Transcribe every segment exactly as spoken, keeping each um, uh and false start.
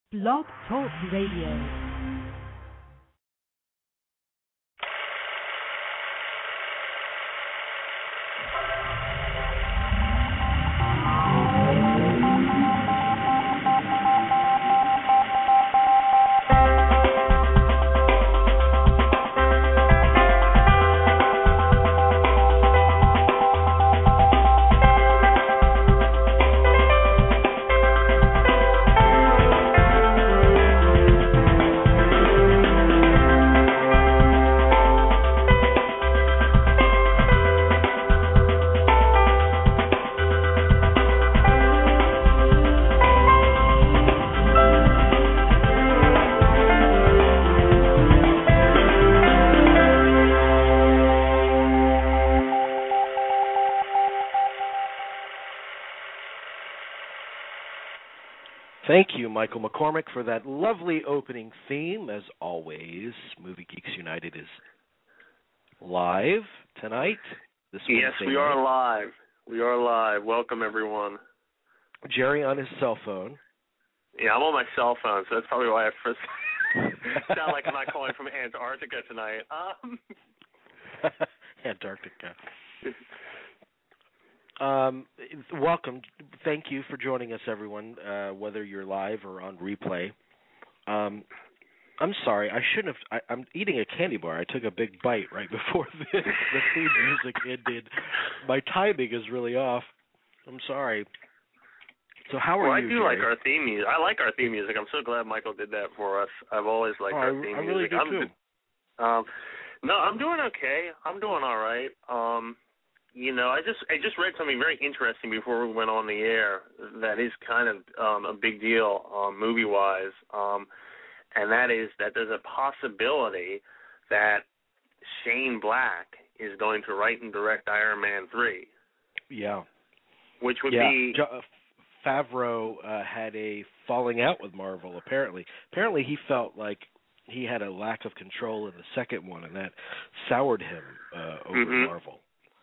Blog Talk Radio. Thank you, Michael McCormick, for that lovely opening theme. As always, Movie Geeks United is live tonight. This yes, Wednesday we night. are live. We are live. Welcome, everyone. Jerry on his cell phone. Yeah, I'm on my cell phone, so that's probably why I first sound like I'm not calling from Antarctica tonight. Um. Antarctica. Um, welcome. Thank you for joining us, everyone, uh, whether you're live or on replay. Um, I'm sorry, I shouldn't have. I, I'm eating a candy bar. I took a big bite right before the, the theme music ended. My timing is really off. I'm sorry. So how are well, you, I do Jerry? like our theme music. I like our theme music. I'm so glad Michael did that for us. I've always liked oh, our I, theme I really music. do I'm too. Um, no, I'm doing okay. I'm doing all right. Um, You know, I just I just read something very interesting before we went on the air that is kind of um, a big deal um, movie-wise, um, and that is that there's a possibility that Shane Black is going to write and direct Iron Man three. Yeah. Which would yeah. be... Jo- Favreau uh, had a falling out with Marvel, apparently. Apparently he felt like he had a lack of control in the second one, and that soured him uh, over mm-hmm. Marvel.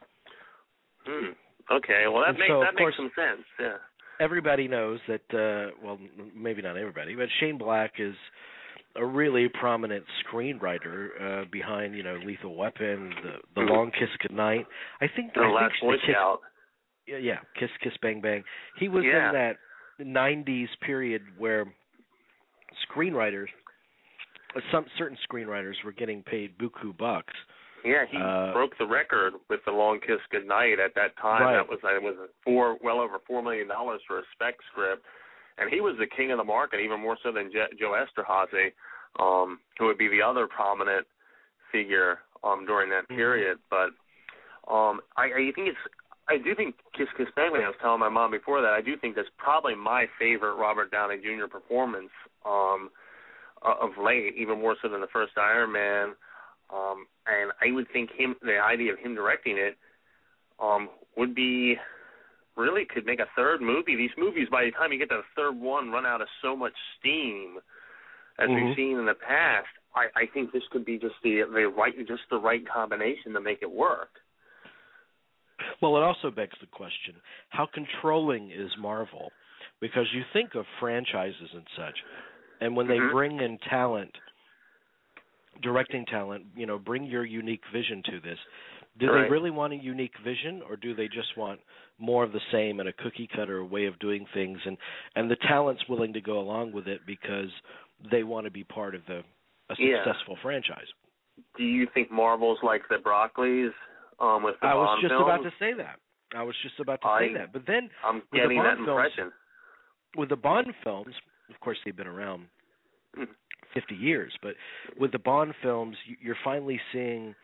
Hmm. Okay, well, that, and makes, so, that course, makes some sense, yeah. Everybody knows that, uh, well, maybe not everybody, but Shane Black is a really prominent screenwriter uh, behind, you know, Lethal Weapon, The, the mm-hmm. Long Kiss Goodnight. I think The I Last think Boy Kiss, Scout. Yeah, yeah, Kiss Kiss Bang Bang. He was yeah. in that nineties period where screenwriters, some certain screenwriters were getting paid buku bucks. Yeah, he uh, broke the record with The Long Kiss Goodnight at that time. Right. That was it was four well over four million dollars for a spec script, and he was the king of the market, even more so than Je- Joe Esterhazy, um, who would be the other prominent figure um, during that period. Mm-hmm. But um, I, I think it's I do think Kiss Kiss Bang Bang. I was telling my mom before that I do think that's probably my favorite Robert Downey Junior performance um, of late, even more so than the first Iron Man. Um, and I would think him, the idea of him directing it, um, would be really could make a third movie. These movies, by the time you get to the third one, run out of so much steam, as mm-hmm. we've seen in the past. I, I think this could be just the the right, just the right combination to make it work. Well, it also begs the question: how controlling is Marvel? Because you think of franchises and such, and when mm-hmm. they bring in talent. Directing talent, you know, bring your unique vision to this. Do right. they really want a unique vision, or do they just want more of the same and a cookie-cutter way of doing things, and, and the talent's willing to go along with it because they want to be part of the a successful yeah. franchise? Do you think Marvel's like the Broccoli's um, with the I Bond was just films? about to say that. I was just about to I, say that. But then I'm with getting the Bond that impression. Films, with the Bond films, of course, they've been around Mm-hmm. fifty years, but with the Bond films, you're finally seeing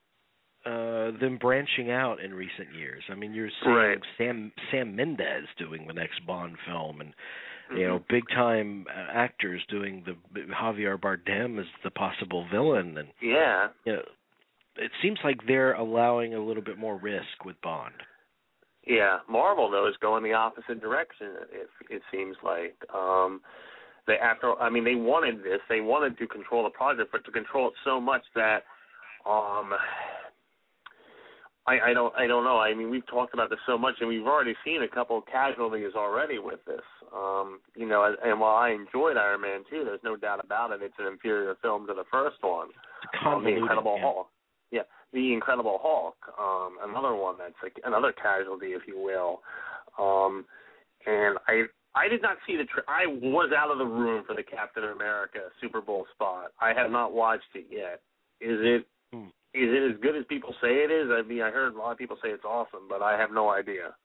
uh, them branching out in recent years. I mean, you're seeing right. Sam Sam Mendes doing the next Bond film, and mm-hmm. you know, big time uh, actors doing the Javier Bardem as the possible villain, and yeah, you know, it seems like they're allowing a little bit more risk with Bond. Yeah, Marvel though is going the opposite direction. It it seems like. Um, They after I mean they wanted this. They wanted to control the project, but to control it so much that um, I, I don't I don't know. I mean, we've talked about this so much, and we've already seen a couple of casualties already with this. Um, you know, and, and while I enjoyed Iron Man two, there's no doubt about it. It's an inferior film to the first one. Um, the Incredible yeah. Hulk. Yeah, The Incredible Hulk. Um, another one that's like another casualty, if you will. Um, and I I did not see the. Tra- I was out of the room for the Captain America Super Bowl spot. I have not watched it yet. Is it? Hmm. Is it as good as people say it is? I mean, I heard a lot of people say it's awesome, but I have no idea.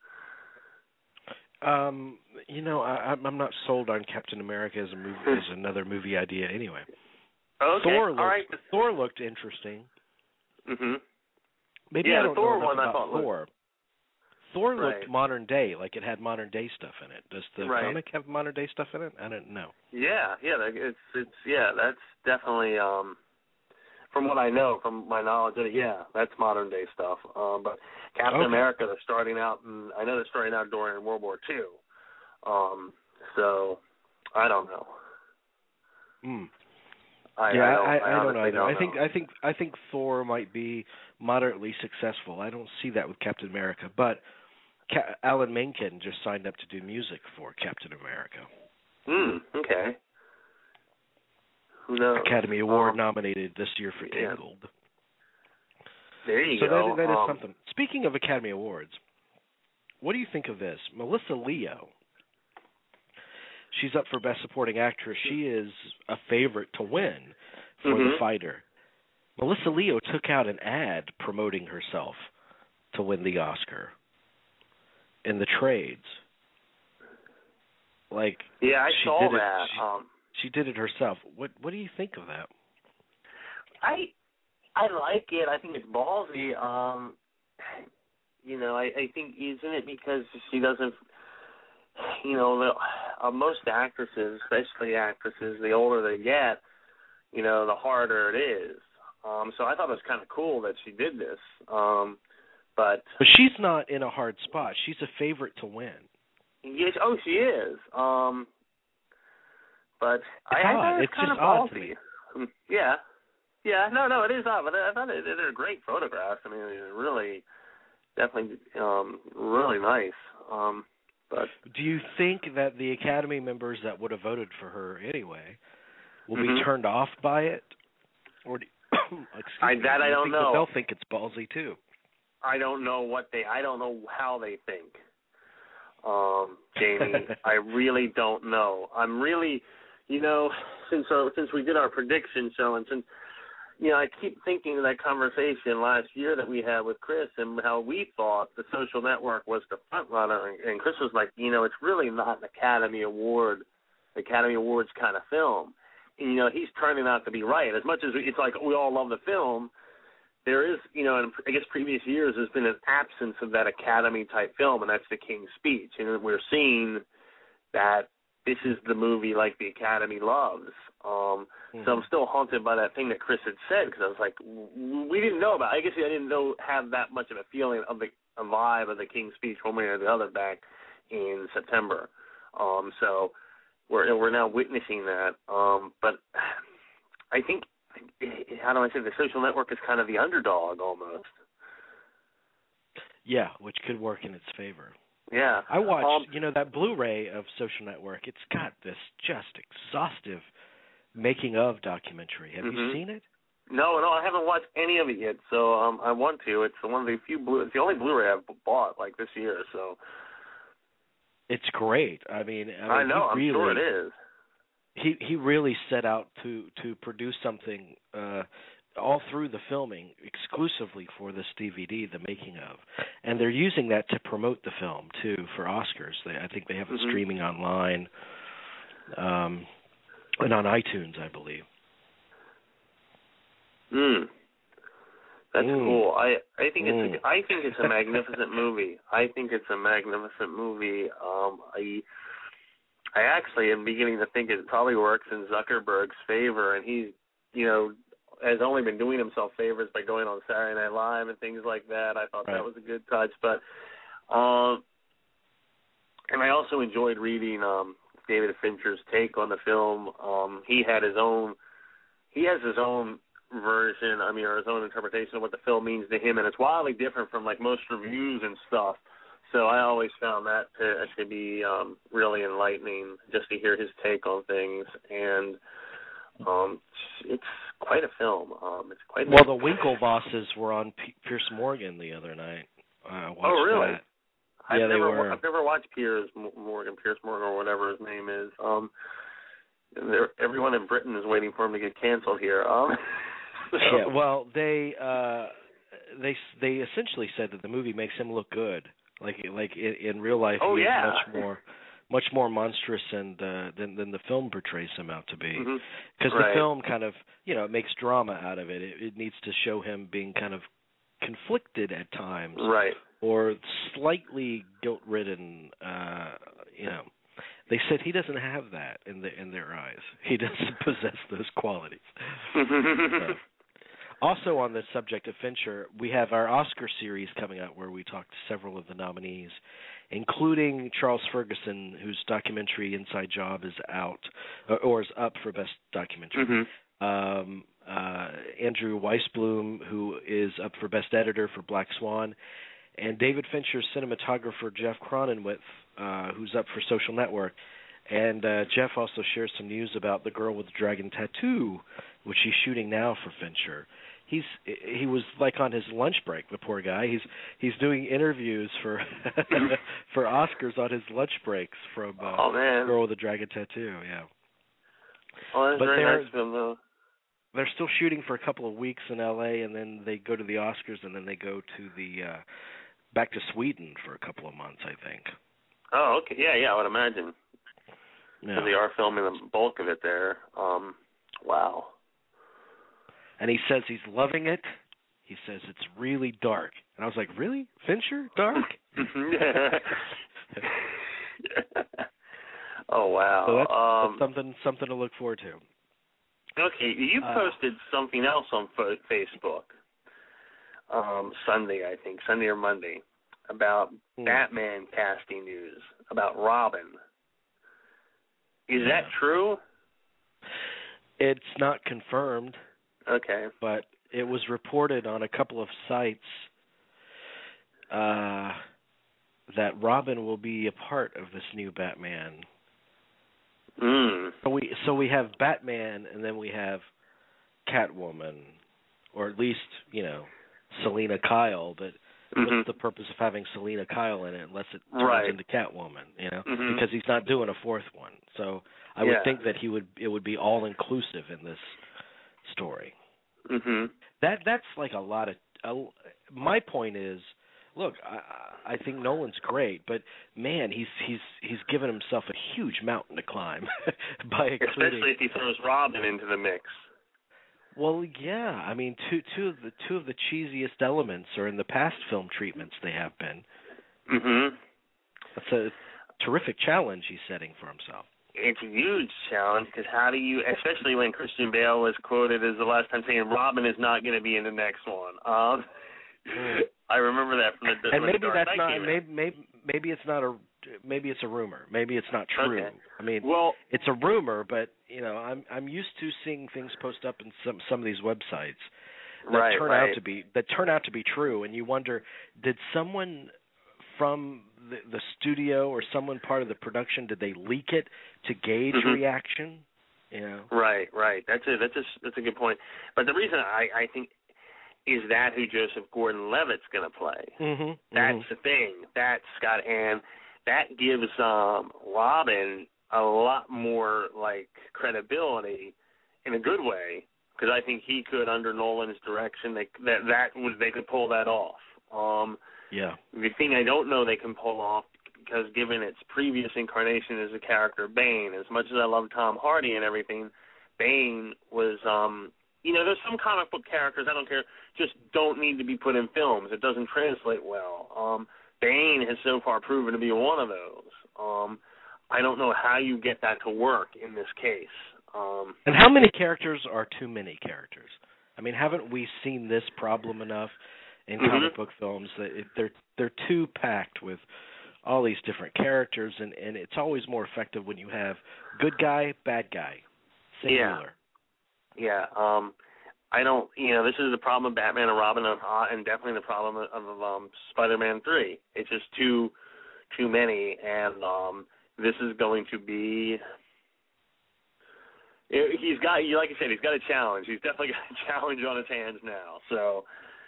Um, you know, I, I'm not sold on Captain America as a movie as another movie idea. Anyway, Okay, Thor looked, all right. Thor looked interesting. Mhm. Maybe yeah, I the don't Thor know enough one I about thought Thor. looked... Thor Right. looked modern day, like it had modern day stuff in it. Does the Right. comic have modern day stuff in it? I don't know. Yeah, yeah, that- it's it's yeah, that's definitely um. From what I know, from my knowledge of it, yeah, that's modern day stuff. Um, but Captain Okay. America, they're starting out, and I know they're starting out during World War Two. Um, so I don't know. Hmm. I, yeah, I don't, I, I, I don't know honestly either. don't I think know. I think I think Thor might be moderately successful. I don't see that with Captain America, but Ca- Alan Menken just signed up to do music for Captain America. Hmm. Okay. Who knows? Academy Award um, nominated this year for yeah. Tangled. There you so go. that, that is um, something. Speaking of Academy Awards, what do you think of this? Melissa Leo. She's up for Best Supporting Actress. She is a favorite to win for mm-hmm. The Fighter. Melissa Leo took out an ad promoting herself to win the Oscar in the trades. Like, yeah, I she saw did it, that. She, um, she did it herself. What What do you think of that? I I like it. I think it's ballsy. Um, you know, I, I think isn't it because she doesn't. You know, the, uh, most actresses, especially actresses, the older they get, you know, the harder it is. Um, so I thought it was kind of cool that she did this. Um, but But she's not in a hard spot. She's a favorite to win. yes, oh, she is. Um, but It's I, I odd. thought it was It's kind just of odd to ballsy. me. Mm, Yeah, yeah, no, no, it is odd. But I thought it, they're great photographs. I mean, they're really, definitely, um, really nice. Um, but Do you think that the Academy members that would have voted for her anyway will mm-hmm. be turned off by it? Or do, excuse I, me, that do I you don't think know. that they'll think it's ballsy too? I don't know what they. I don't know how they think. Um, Jamie, I really don't know. I'm really, you know, since our, since we did our prediction show, and since you know, I keep thinking of that conversation last year that we had with Chris, and how we thought The Social Network was the front runner, and, and Chris was like, you know, it's really not an Academy Award, Academy Awards kind of film. And, you know, he's turning out to be right. As much as we, it's like we all love the film, there is, you know, in I guess previous years there's been an absence of that Academy-type film, and that's The King's Speech. And we're seeing that this is the movie like the Academy loves. Um, mm-hmm. So I'm still haunted by that thing that Chris had said, because I was like, we didn't know about it. I guess I didn't know have that much of a feeling of the a vibe of The King's Speech one way or the other back in September. Um, so we're we're now witnessing that. Um, but I think, how do I say, The Social Network is kind of the underdog almost. Yeah, which could work in its favor. Yeah. I watched, um, you know, that Blu-ray of Social Network. It's got this just exhaustive making of documentary. Have mm-hmm. you seen it? No, no, I haven't watched any of it yet, so um, I want to. It's one of the few Blu. It's the only Blu-ray I've bought like this year, so. It's great. I mean, I, mean, I know. I'm really, sure it is. He he really set out to to produce something uh, all through the filming exclusively for this D V D, the making of, and they're using that to promote the film too for Oscars. They, I think they have it mm-hmm. streaming online um, and on iTunes, I believe. Mm. That's mm. cool. I I think mm. it's a, I think it's a magnificent movie. I think it's a magnificent movie. Um, I. I actually am beginning to think it probably works in Zuckerberg's favor, and he's, you know, has only been doing himself favors by going on Saturday Night Live and things like that. I thought right. that was a good touch, but, um, and I also enjoyed reading um, David Fincher's take on the film. Um, he had his own, he has his own version, I mean, or his own interpretation of what the film means to him, and it's wildly different from like most reviews and stuff. So I always found that to, to be um, really enlightening, just to hear his take on things, and um, it's quite a film. Um, it's quite. Well, the Winklevosses were on P- Pierce Morgan the other night. I watched oh, really? That. I've yeah, never, they were. I've never watched Piers Morgan, Pierce Morgan, or whatever his name is. Um, everyone in Britain is waiting for him to get canceled here. Um, so. Yeah, well, they uh, they they essentially said that the movie makes him look good. Like like in, in real life, oh, he yeah. is much more much more monstrous and uh, than than the film portrays him out to be. Because mm-hmm. right. the film kind of, you know, it makes drama out of it. it. It needs to show him being kind of conflicted at times, right, or slightly guilt-ridden. Uh, you know, they said he doesn't have that in the in their eyes. He doesn't possess those qualities. So. Also on the subject of Fincher, we have our Oscar series coming out where we talk to several of the nominees, including Charles Ferguson, whose documentary Inside Job is out, or is up for Best Documentary. Mm-hmm. Um, uh, Andrew Weissblum, who is up for Best Editor for Black Swan, and David Fincher's cinematographer Jeff Cronenweth, uh, who's up for Social Network. And uh, Jeff also shares some news about The Girl with the Dragon Tattoo, which he's shooting now for Fincher. He's he was like on his lunch break, the poor guy. He's he's doing interviews for for Oscars on his lunch breaks from uh, oh, man. Girl with the Dragon Tattoo. Yeah. Oh, that's but very they're, nice film, though. They're still shooting for a couple of weeks in L A, and then they go to the Oscars, and then they go to the uh, back to Sweden for a couple of months, I think. Oh, okay. Yeah, yeah, I would imagine. Yeah. So they are filming the bulk of it there. Um, wow. And he says he's loving it. He says it's really dark. And I was like, really? Fincher? Dark? Oh, wow. So that's, um, that's something something to look forward to. Okay, you posted uh, something else on fo- Facebook um, Sunday, I think, Sunday or Monday, about hmm. Batman casting news, about Robin. Is yeah. that true? It's not confirmed. Okay. But it was reported on a couple of sites uh, that Robin will be a part of this new Batman. Mm. So we so we have Batman, and then we have Catwoman, or at least, you know, Selena Kyle. But mm-hmm. what's the purpose of having Selena Kyle in it unless it turns right. into Catwoman? You know, mm-hmm. because he's not doing a fourth one. So I yeah. would think that he would it would be all inclusive in this story. Mm-hmm. That that's like a lot of. Uh, my point is, look, I, I think Nolan's great, but man, he's he's he's given himself a huge mountain to climb by including. Especially if he throws Robin into the mix. Well, yeah, I mean, two two of the two of the cheesiest elements are in the past film treatments they have been. Mm-hmm. That's a terrific challenge he's setting for himself. It's a huge challenge because how do you, especially when Christian Bale was quoted as the last time saying Robin is not going to be in the next one. Um, I remember that from the. And maybe the that's not. Maybe, maybe maybe it's not a. Maybe it's a rumor. Maybe it's not true. Okay. I mean, well, it's a rumor, but you know, I'm I'm used to seeing things post up in some some of these websites that right, turn right. out to be that turn out to be true, and you wonder, did someone from the, the studio or someone part of the production, did they leak it to gauge mm-hmm. reaction? You know? Right, right. That's a that's a that's a good point. But the reason I I think is that who Joseph Gordon-Levitt's going to play. Mm-hmm, that's mm-hmm. the thing. That's Scott, and that gives um, Robin a lot more like credibility in a good way because I think he could, under Nolan's direction, they, that that would they could pull that off. Um, yeah. The thing I don't know they can pull off, because given its previous incarnation as the character Bane, as much as I love Tom Hardy and everything, Bane was, um, you know, there's some comic book characters, I don't care, just don't need to be put in films. It doesn't translate well. Um, Bane has so far proven to be one of those. Um, I don't know how you get that to work in this case. Um, and how many characters are too many characters? I mean, haven't we seen this problem enough in mm-hmm. comic book films that it, they're they're too packed with all these different characters, and, and it's always more effective when you have good guy, bad guy, singular. Yeah. Yeah. Um, I don't, you know, this is the problem of Batman and Robin, and, uh, and definitely the problem of, of um, Spider-Man three. It's just too, too many, and um, this is going to be. He's got, like I said, he's got a challenge. He's definitely got a challenge on his hands now. So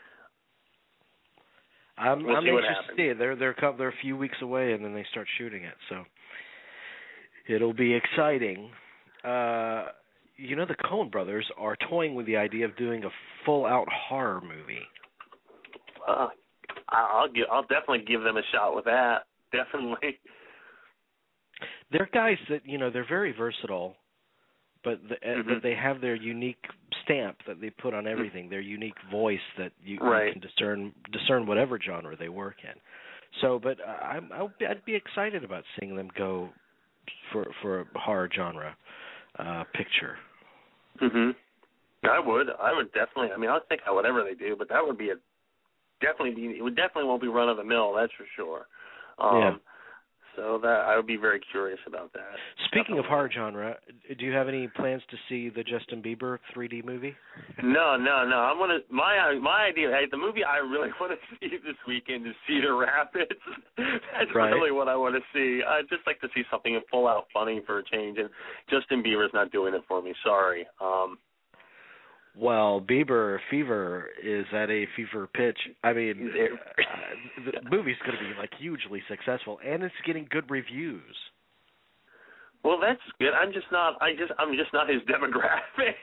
I'm, we'll I'm see what anxious happens. to see it. They're they're a couple, they're a few weeks away, and then they start shooting it. So it'll be exciting. Uh, you know, the Coen brothers are toying with the idea of doing a full-out horror movie. Uh, I'll give, I'll definitely give them a shot with that. Definitely. They're guys that, you know, they're very versatile. But the, mm-hmm. but they have their unique stamp that they put on everything, their unique voice that you, right. you can discern discern whatever genre they work in. So, but I, I I'd be excited about seeing them go for for a horror genre uh, picture. Mhm. I would. I would definitely. I mean, I'll think out whatever they do, but that would be a definitely be. It would definitely won't be run of the mill. That's for sure. Um, yeah. So that I would be very curious about that. Speaking Definitely. of horror genre, do you have any plans to see the Justin Bieber three D movie? No, no, no. I'm gonna my my idea. Hey, the movie I really want to see this weekend is Cedar Rapids. That's right. really what I want to see. I'd just like to see something full out funny for a change, and Justin Bieber's not doing it for me. Sorry. Um, Well, Bieber Fever is at a fever pitch. I mean, uh, the movie's going to be like hugely successful, and it's getting good reviews. Well, that's good. I'm just not. I just. I'm just not his demographic.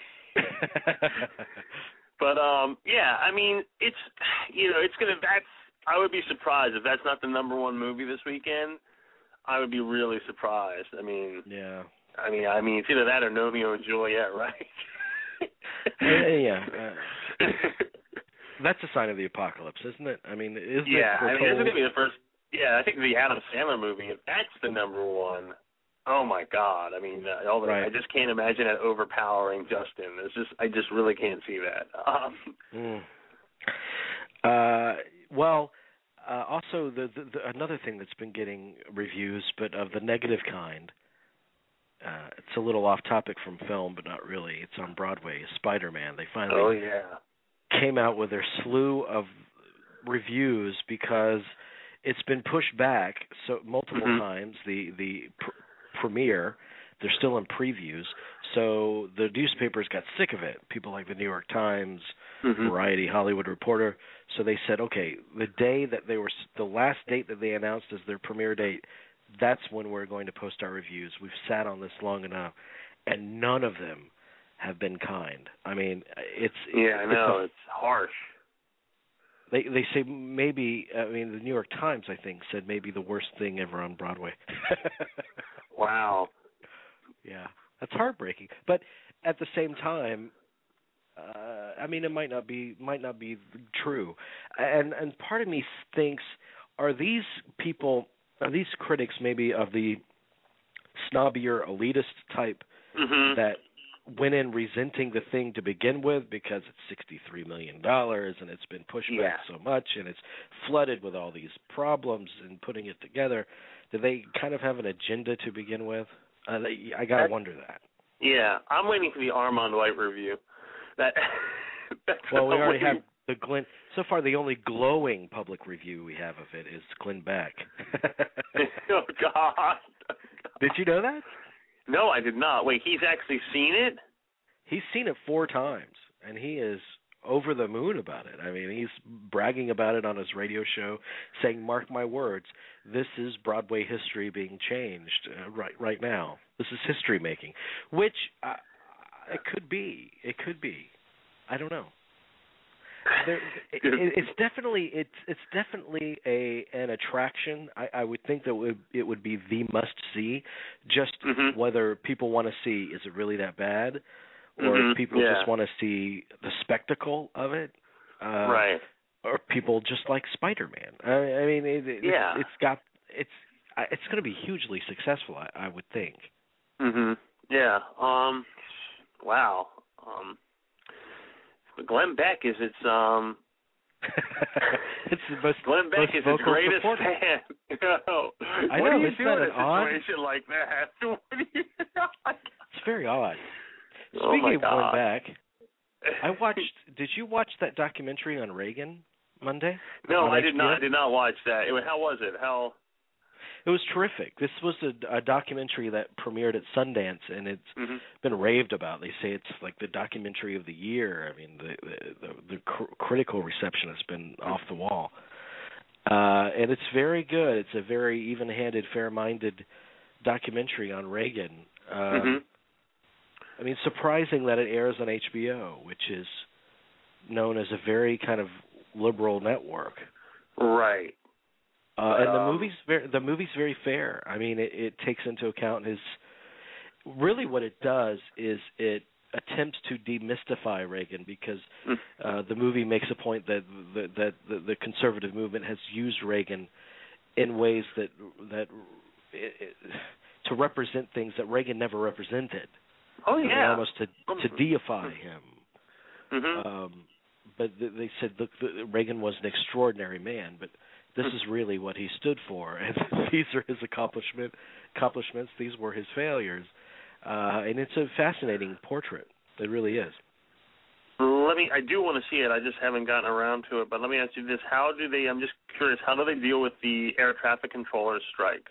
But um, yeah. I mean, it's. You know, it's gonna. That's. I would be surprised if that's not the number one movie this weekend. I would be really surprised. I mean. Yeah. I mean. I mean, it's either that or Romeo and Juliet, right? uh, yeah, uh, that's a sign of the apocalypse, isn't it? I mean, isn't yeah, it? I mean, this is gonna be the first. Yeah, I think the Adam Sandler movie. If that's the number one, oh my God! I mean, uh, all the, right. I just can't imagine it overpowering Justin. It's just, I just really can't see that. Um, mm. Uh, well, uh, also the, the, the another thing that's been getting reviews, but of the negative kind. Uh, it's a little off topic from film, but not really. It's on Broadway. Spider-Man. They finally oh yeah. came out with their slew of reviews because it's been pushed back so multiple mm-hmm. times. The the pr- premiere, they're still in previews. So the newspapers got sick of it. People like the New York Times, mm-hmm. Variety, Hollywood Reporter. So they said, okay, the day that they were, the last date that they announced as their premiere date. That's when we're going to post our reviews. We've sat on this long enough, and none of them have been kind. I mean, it's yeah, I know it's, a, it's harsh. They they say maybe. I mean, the New York Times, I think, said maybe the worst thing ever on Broadway. Wow. Yeah, that's heartbreaking. But at the same time, uh, I mean, it might not be might not be true. And and part of me thinks, are these people? Are these critics maybe of the snobbier, elitist type mm-hmm. that went in resenting the thing to begin with because it's sixty-three million dollars and it's been pushed yeah. back so much and it's flooded with all these problems and putting it together? Do they kind of have an agenda to begin with? Uh, they, I got to wonder that. Yeah, I'm waiting for the Armand White review. That. That's well, we already waiting. have the Glenn. So far, the only glowing public review we have of it is Glenn Beck. Oh God! Did you know that? No, I did not. Wait, he's actually seen it? He's seen it four times, and he is over the moon about it. I mean, he's bragging about it on his radio show, saying, "Mark my words, this is Broadway history being changed uh, right right now. This is history making," which uh, it could be. It could be. I don't know. There, it, it's definitely it's it's definitely a an attraction. I, I would think that it would, it would be the must see. Just mm-hmm. whether people want to see, is it really that bad, or mm-hmm. if people yeah. just want to see the spectacle of it, uh, right? Or people just like Spider-Man. I, I mean, it, it, yeah, it's, it's got it's it's going to be hugely successful. I, I would think. Mhm. Yeah. Um. Wow. Um. Glenn Beck is its um. it's the most, Glenn Beck most is its greatest supporter. fan. no. I what know, do you isn't do that in a an odd? situation like that? What do you It's very odd. Oh Speaking my of God. Glenn Beck, I watched. Did you watch that documentary on Reagan Monday? No, on I H B O? did not. I did not watch that. It, how was it? How? It was terrific. This was a, a documentary that premiered at Sundance, and it's Mm-hmm. been raved about. They say it's like the documentary of the year. I mean, the the, the, the cr- critical reception has been mm-hmm. off the wall, uh, and it's very good. It's a very even-handed, fair-minded documentary on Reagan. Um, mm-hmm. I mean, surprising that it airs on H B O, which is known as a very kind of liberal network. Right. Uh, but, and the um, movie's very, the movie's very fair. I mean, it, it takes into account his. Really, what it does is it attempts to demystify Reagan because uh, the movie makes a point that the, that the, the conservative movement has used Reagan in ways that that it, it, to represent things that Reagan never represented. Oh yeah, I mean, almost to to deify him. Mm-hmm. Um, but they said, look, Reagan was an extraordinary man, but this is really what he stood for, and these are his accomplishment accomplishments. These were his failures, uh, and it's a fascinating portrait. It really is. Let me. I do want to see it. I just haven't gotten around to it. But let me ask you this: how do they? I'm just curious. How do they deal with the air traffic controllers strike?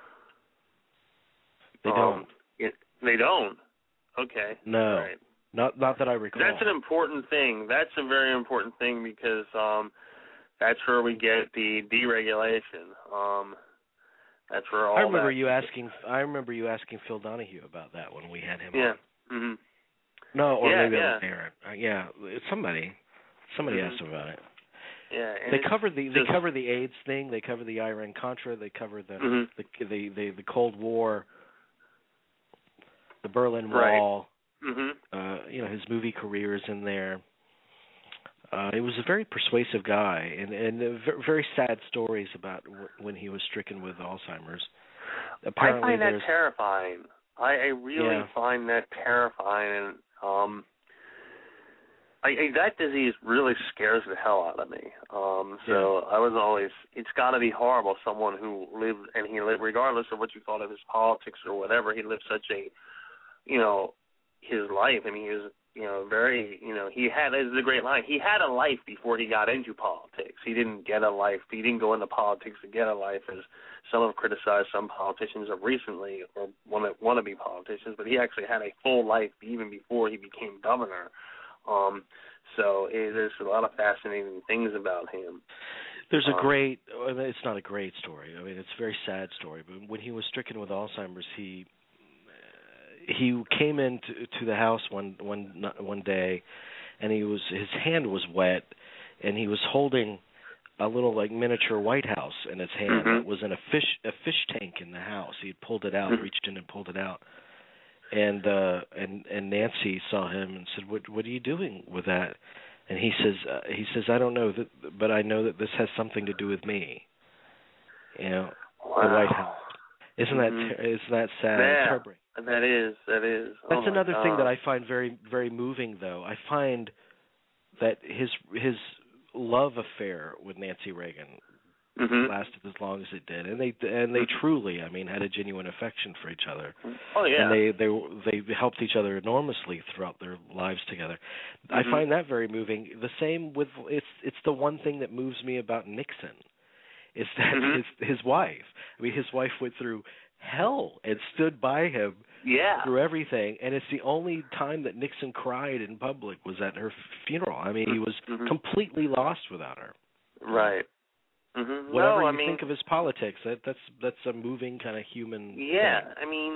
They um, don't. It, they don't. Okay. No. Right. Not not that I recall. That's an important thing. That's a very important thing because um, that's where we get the deregulation. Um, that's where all. I remember that you asking. I remember you asking Phil Donahue about that when we had him. Yeah. On. Mm-hmm. No, or yeah, maybe yeah. it was Aaron. Uh, yeah, it's somebody. Somebody mm-hmm. asked him about it. Yeah. And they cover the just, they cover the AIDS thing. They cover the Iran Contra. They cover the mm-hmm. the, the the the Cold War, the Berlin right. Wall. Mm-hmm. Uh, you know, his movie career is in there. Uh, he was a very persuasive guy, and and uh, very sad stories about w- when he was stricken with Alzheimer's. Apparently, I find that there's, terrifying. I, I really yeah. find that terrifying, and um, I, I, that disease really scares the hell out of me. Um, so yeah. I was always, it's got to be horrible. Someone who lived, and he lived, regardless of what you thought of his politics or whatever, he lived such a, you know, his life. I mean, he was, you know, very, you know, he had, this is a great line, he had a life before he got into politics. He didn't get a life, he didn't go into politics to get a life, as some have criticized some politicians of recently, or want to, want to be politicians, but he actually had a full life even before he became governor. Um, so it, there's a lot of fascinating things about him. There's a um, great, I mean, it's not a great story. I mean, it's a very sad story, but when he was stricken with Alzheimer's, he he came into to the house one one one day, and he was his hand was wet, and he was holding a little like miniature White House in his hand mm-hmm. that was in a fish a fish tank in the house. He had pulled it out, mm-hmm. reached in and pulled it out, and uh, and and Nancy saw him and said, "What what are you doing with that?" And he says uh, he says I don't know, that, but I know that this has something to do with me. You know, wow. the White House. Isn't mm-hmm. that isn't that sad? Yeah. It's heartbreaking. That is, that is. That's oh another God. thing that I find very, very moving, though. I find that his his love affair with Nancy Reagan mm-hmm. lasted as long as it did, and they and they mm-hmm. truly, I mean, had a genuine affection for each other. Oh yeah. And they they they helped each other enormously throughout their lives together. Mm-hmm. I find that very moving. The same with it's it's the one thing that moves me about Nixon, is that mm-hmm. his his wife. I mean, his wife went through hell and stood by him yeah. through everything, and it's the only time that Nixon cried in public was at her funeral. I mean, he was mm-hmm. completely lost without her. Right. Mm-hmm. Whatever no, you I mean, think of his politics, that that's that's a moving kind of human. Yeah, thing. I mean,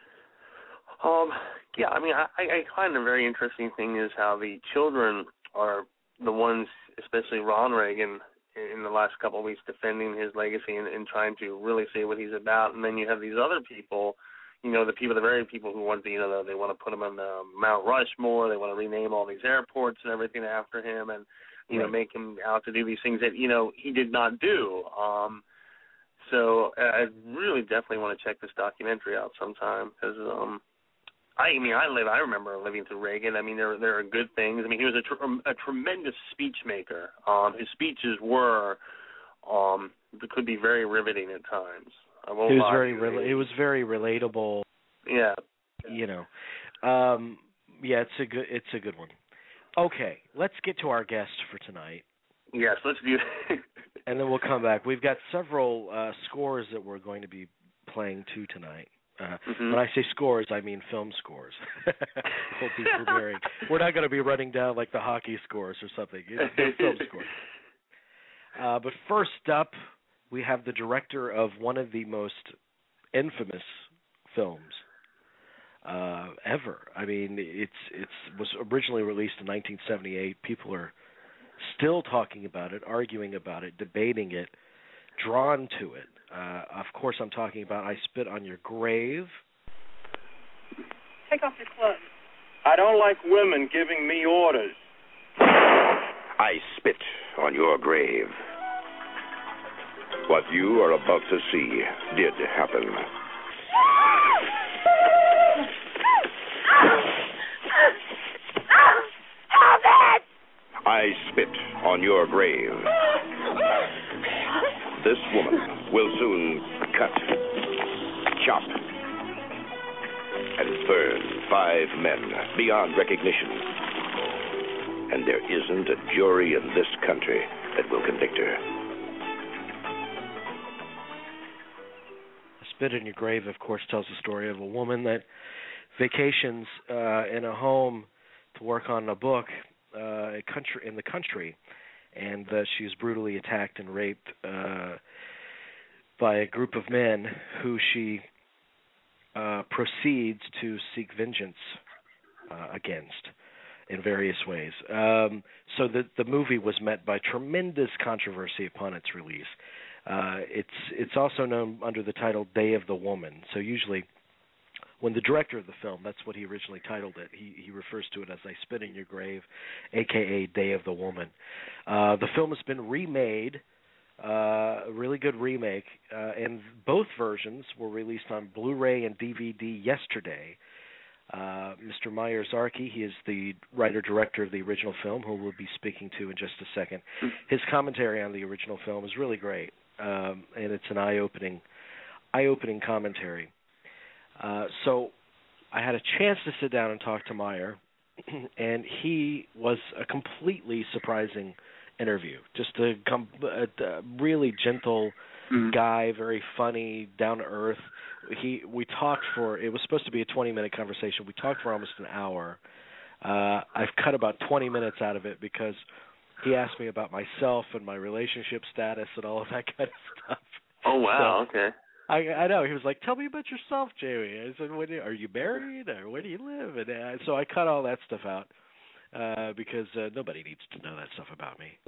um, yeah, I mean, I, I find a very interesting thing is how the children are the ones, especially Ron Reagan, in the last couple of weeks, defending his legacy and, and trying to really say what he's about. And then you have these other people, you know, the people, the very people who want to, you know, they want to put him on um, Mount Rushmore. They want to rename all these airports and everything after him, and you right. know, make him out to do these things that you know he did not do. Um, so I really definitely want to check this documentary out sometime because. Um, I mean, I live. I remember living through Reagan. I mean, there there are good things. I mean, he was a, tr- a tremendous speech maker. Um, his speeches were, um, could be very riveting at times. I won't it was lie very, to you. rela- it was very relatable. Yeah. You know, um, yeah, it's a good, it's a good one. Okay, let's get to our guest for tonight. Yes, let's do and then we'll come back. We've got several uh, scores that we're going to be playing too tonight. Uh, mm-hmm. When I say scores, I mean film scores. We'll be premiering. We're not going to be running down like the hockey scores or something. It's film scores. Uh, but first up, we have the director of one of the most infamous films uh, ever. I mean, it's it's was originally released in nineteen seventy-eight. People are still talking about it, arguing about it, debating it, drawn to it. Uh, of course, I'm talking about I Spit on Your Grave. Take off your clothes. I don't like women giving me orders. I Spit on Your Grave. What you are about to see did happen. Help it! I Spit on Your Grave. This woman will soon cut, chop, and burn five men beyond recognition. And there isn't a jury in this country that will convict her. I Spit on Your Grave, of course, tells the story of a woman that vacations uh, in a home to work on a book uh, a country, in the country. And uh, she was brutally attacked and raped uh, by a group of men who she uh, proceeds to seek vengeance uh, against in various ways. Um, so the the movie was met by tremendous controversy upon its release. Uh, it's it's also known under the title Day of the Woman. So usually, when the director of the film, that's what he originally titled it, he, he refers to it as I Spit in Your Grave, a k a. Day of the Woman. Uh, the film has been remade, uh, a really good remake, uh, and both versions were released on Blu-ray and D V D yesterday. Uh, Mister Meyer Zarkey, he is the writer-director of the original film, who we'll be speaking to in just a second. His commentary on the original film is really great, um, and it's an eye-opening, eye-opening commentary. Uh, so I had a chance to sit down and talk to Meyer, and he was a completely surprising interview. Just a, a, a really gentle mm-hmm. guy, very funny, down to earth. He we talked for it was supposed to be a twenty-minute conversation. We talked for almost an hour. Uh, I've cut about twenty minutes out of it because he asked me about myself and my relationship status and all of that kind of stuff. Oh wow! So, okay. I, I know. He was like, "Tell me about yourself, Jamie." I said, when, "Are you married? Or where do you live?" And uh, so I cut all that stuff out uh, because uh, nobody needs to know that stuff about me.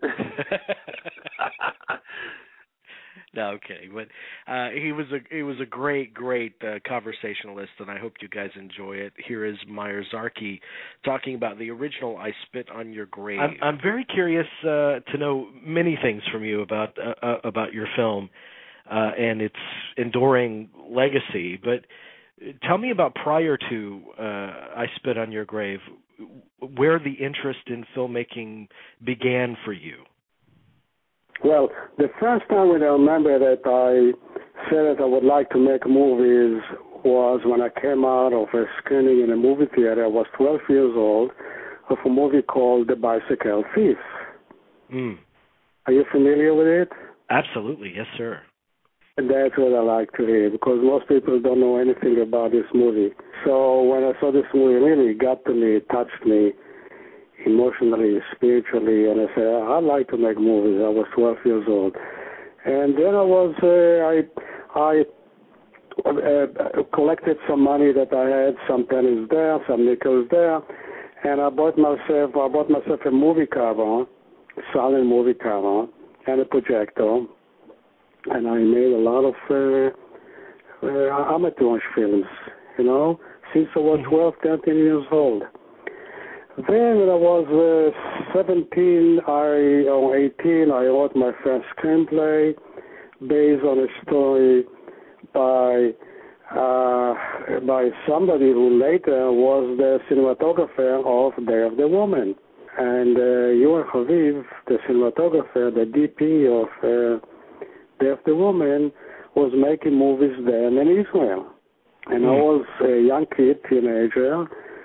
No, I'm kidding. But uh, he was a he was a great, great uh, conversationalist, and I hope you guys enjoy it. Here is Meyer Zarkey talking about the original I Spit on Your Grave. I'm, I'm very curious uh, to know many things from you about uh, uh, about your film. Uh, and its enduring legacy. But tell me about prior to uh, I Spit on Your Grave, where the interest in filmmaking began for you. Well, the first time that I remember that I said that I would like to make movies was when I came out of a screening in a movie theater. I was twelve years old of a movie called The Bicycle Thief. Mm. Are you familiar with it? Absolutely, yes, sir. And that's what I like to hear, because most people don't know anything about this movie. So when I saw this movie, it really got to me, it touched me emotionally, spiritually, and I said, I'd like to make movies. I was twelve years old. And then I was, uh, I, I uh, collected some money that I had, some pennies there, some nickels there, and I bought myself, I bought myself a movie camera, silent movie camera, and a projector. And I made a lot of uh, uh, amateurish films, you know, since I was twelve, thirteen years old. Then when I was uh, seventeen I, or eighteen, I wrote my first screenplay based on a story by uh, by somebody who later was the cinematographer of Day of the Woman. And uh, Yoel Haviv, the cinematographer, the D P of uh, Day of the Woman, was making movies then in Israel. And mm. I was a young kid, teenager,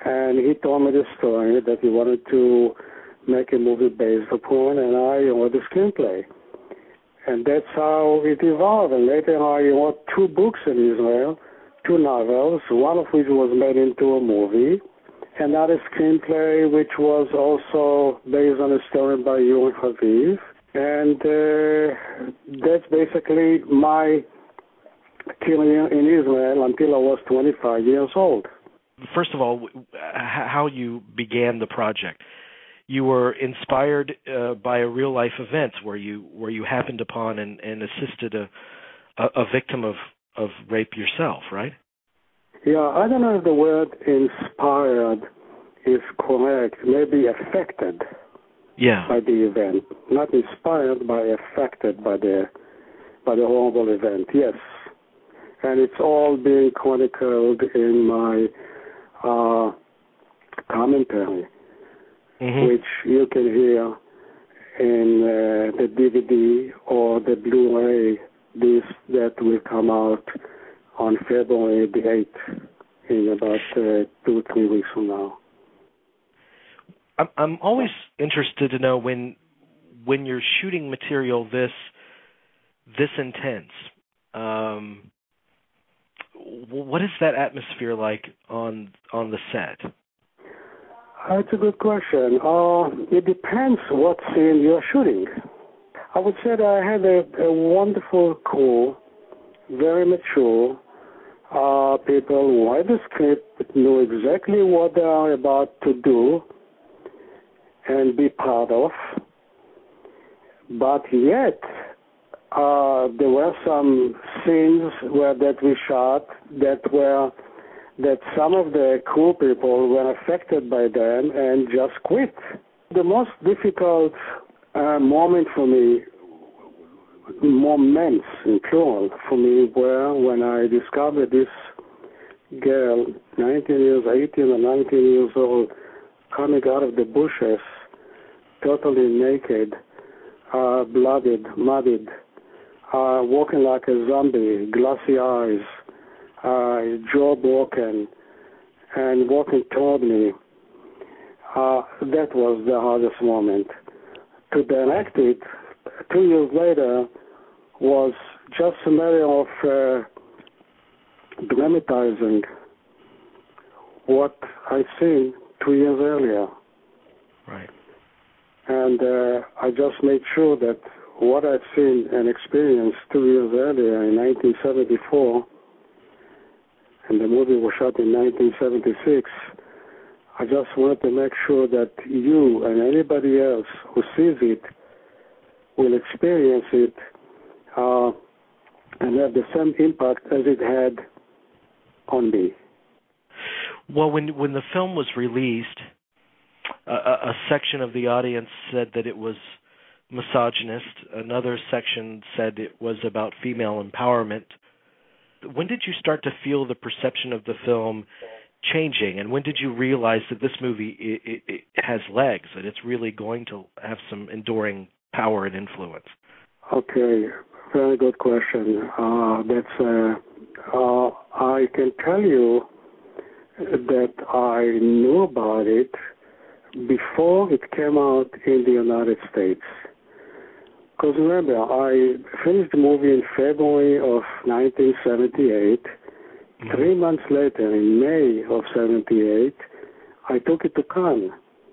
And he told me the story that he wanted to make a movie based upon, and I wrote the screenplay. And that's how it evolved. And later I wrote two books in Israel, two novels, one of which was made into a movie, another screenplay which was also based on a story by Yuri Haviv. And uh, that's basically my career in Israel until I was twenty-five years old. First of all, how you began the project. You were inspired uh, by a real-life event where you where you happened upon and, and assisted a, a, a victim of, of rape yourself, right? Yeah, I don't know if the word inspired is correct. Maybe affected yeah. by the event. Not inspired, but affected by the by the horrible event, yes. And it's all being chronicled in my uh, commentary. Mm-hmm. Which you can hear in uh, the D V D or the Blu-ray disc that will come out on February the eighth, in about uh, two, three weeks from now. I'm, I'm always interested to know when when you're shooting material this this intense, um, what is that atmosphere like on on the set? That's a good question. Uh, it depends what scene you're shooting. I would say that I had a, a wonderful crew, very mature uh, people who read the script, knew exactly what they are about to do and be part of. But yet, uh, there were some scenes where that we shot that were that some of the crew people were affected by them and just quit. The most difficult uh, moment for me, moments in plural for me, were when I discovered this girl, nineteen years, eighteen or nineteen years old, coming out of the bushes, totally naked, uh, blooded, muddied, uh, walking like a zombie, glassy eyes, Uh, jaw broken, and walking toward me. Uh, that was the hardest moment. To direct it two years later was just a matter of uh, dramatizing what I'd seen two years earlier. Right. And uh, I just made sure that what I'd seen and experienced two years earlier in nineteen seventy-four, and the movie was shot in nineteen seventy-six, I just wanted to make sure that you and anybody else who sees it will experience it uh, and have the same impact as it had on me. Well, when when the film was released, a, a section of the audience said that it was misogynist. Another section said it was about female empowerment. When did you start to feel the perception of the film changing, and when did you realize that this movie it, it, it has legs, and it's really going to have some enduring power and influence? Okay, very good question. Uh, that's uh, uh, I can tell you that I knew about it before it came out in the United States. Because remember, I finished the movie in February of nineteen seventy-eight. Mm-hmm. Three months later, in May of seventy-eight, I took it to Cannes,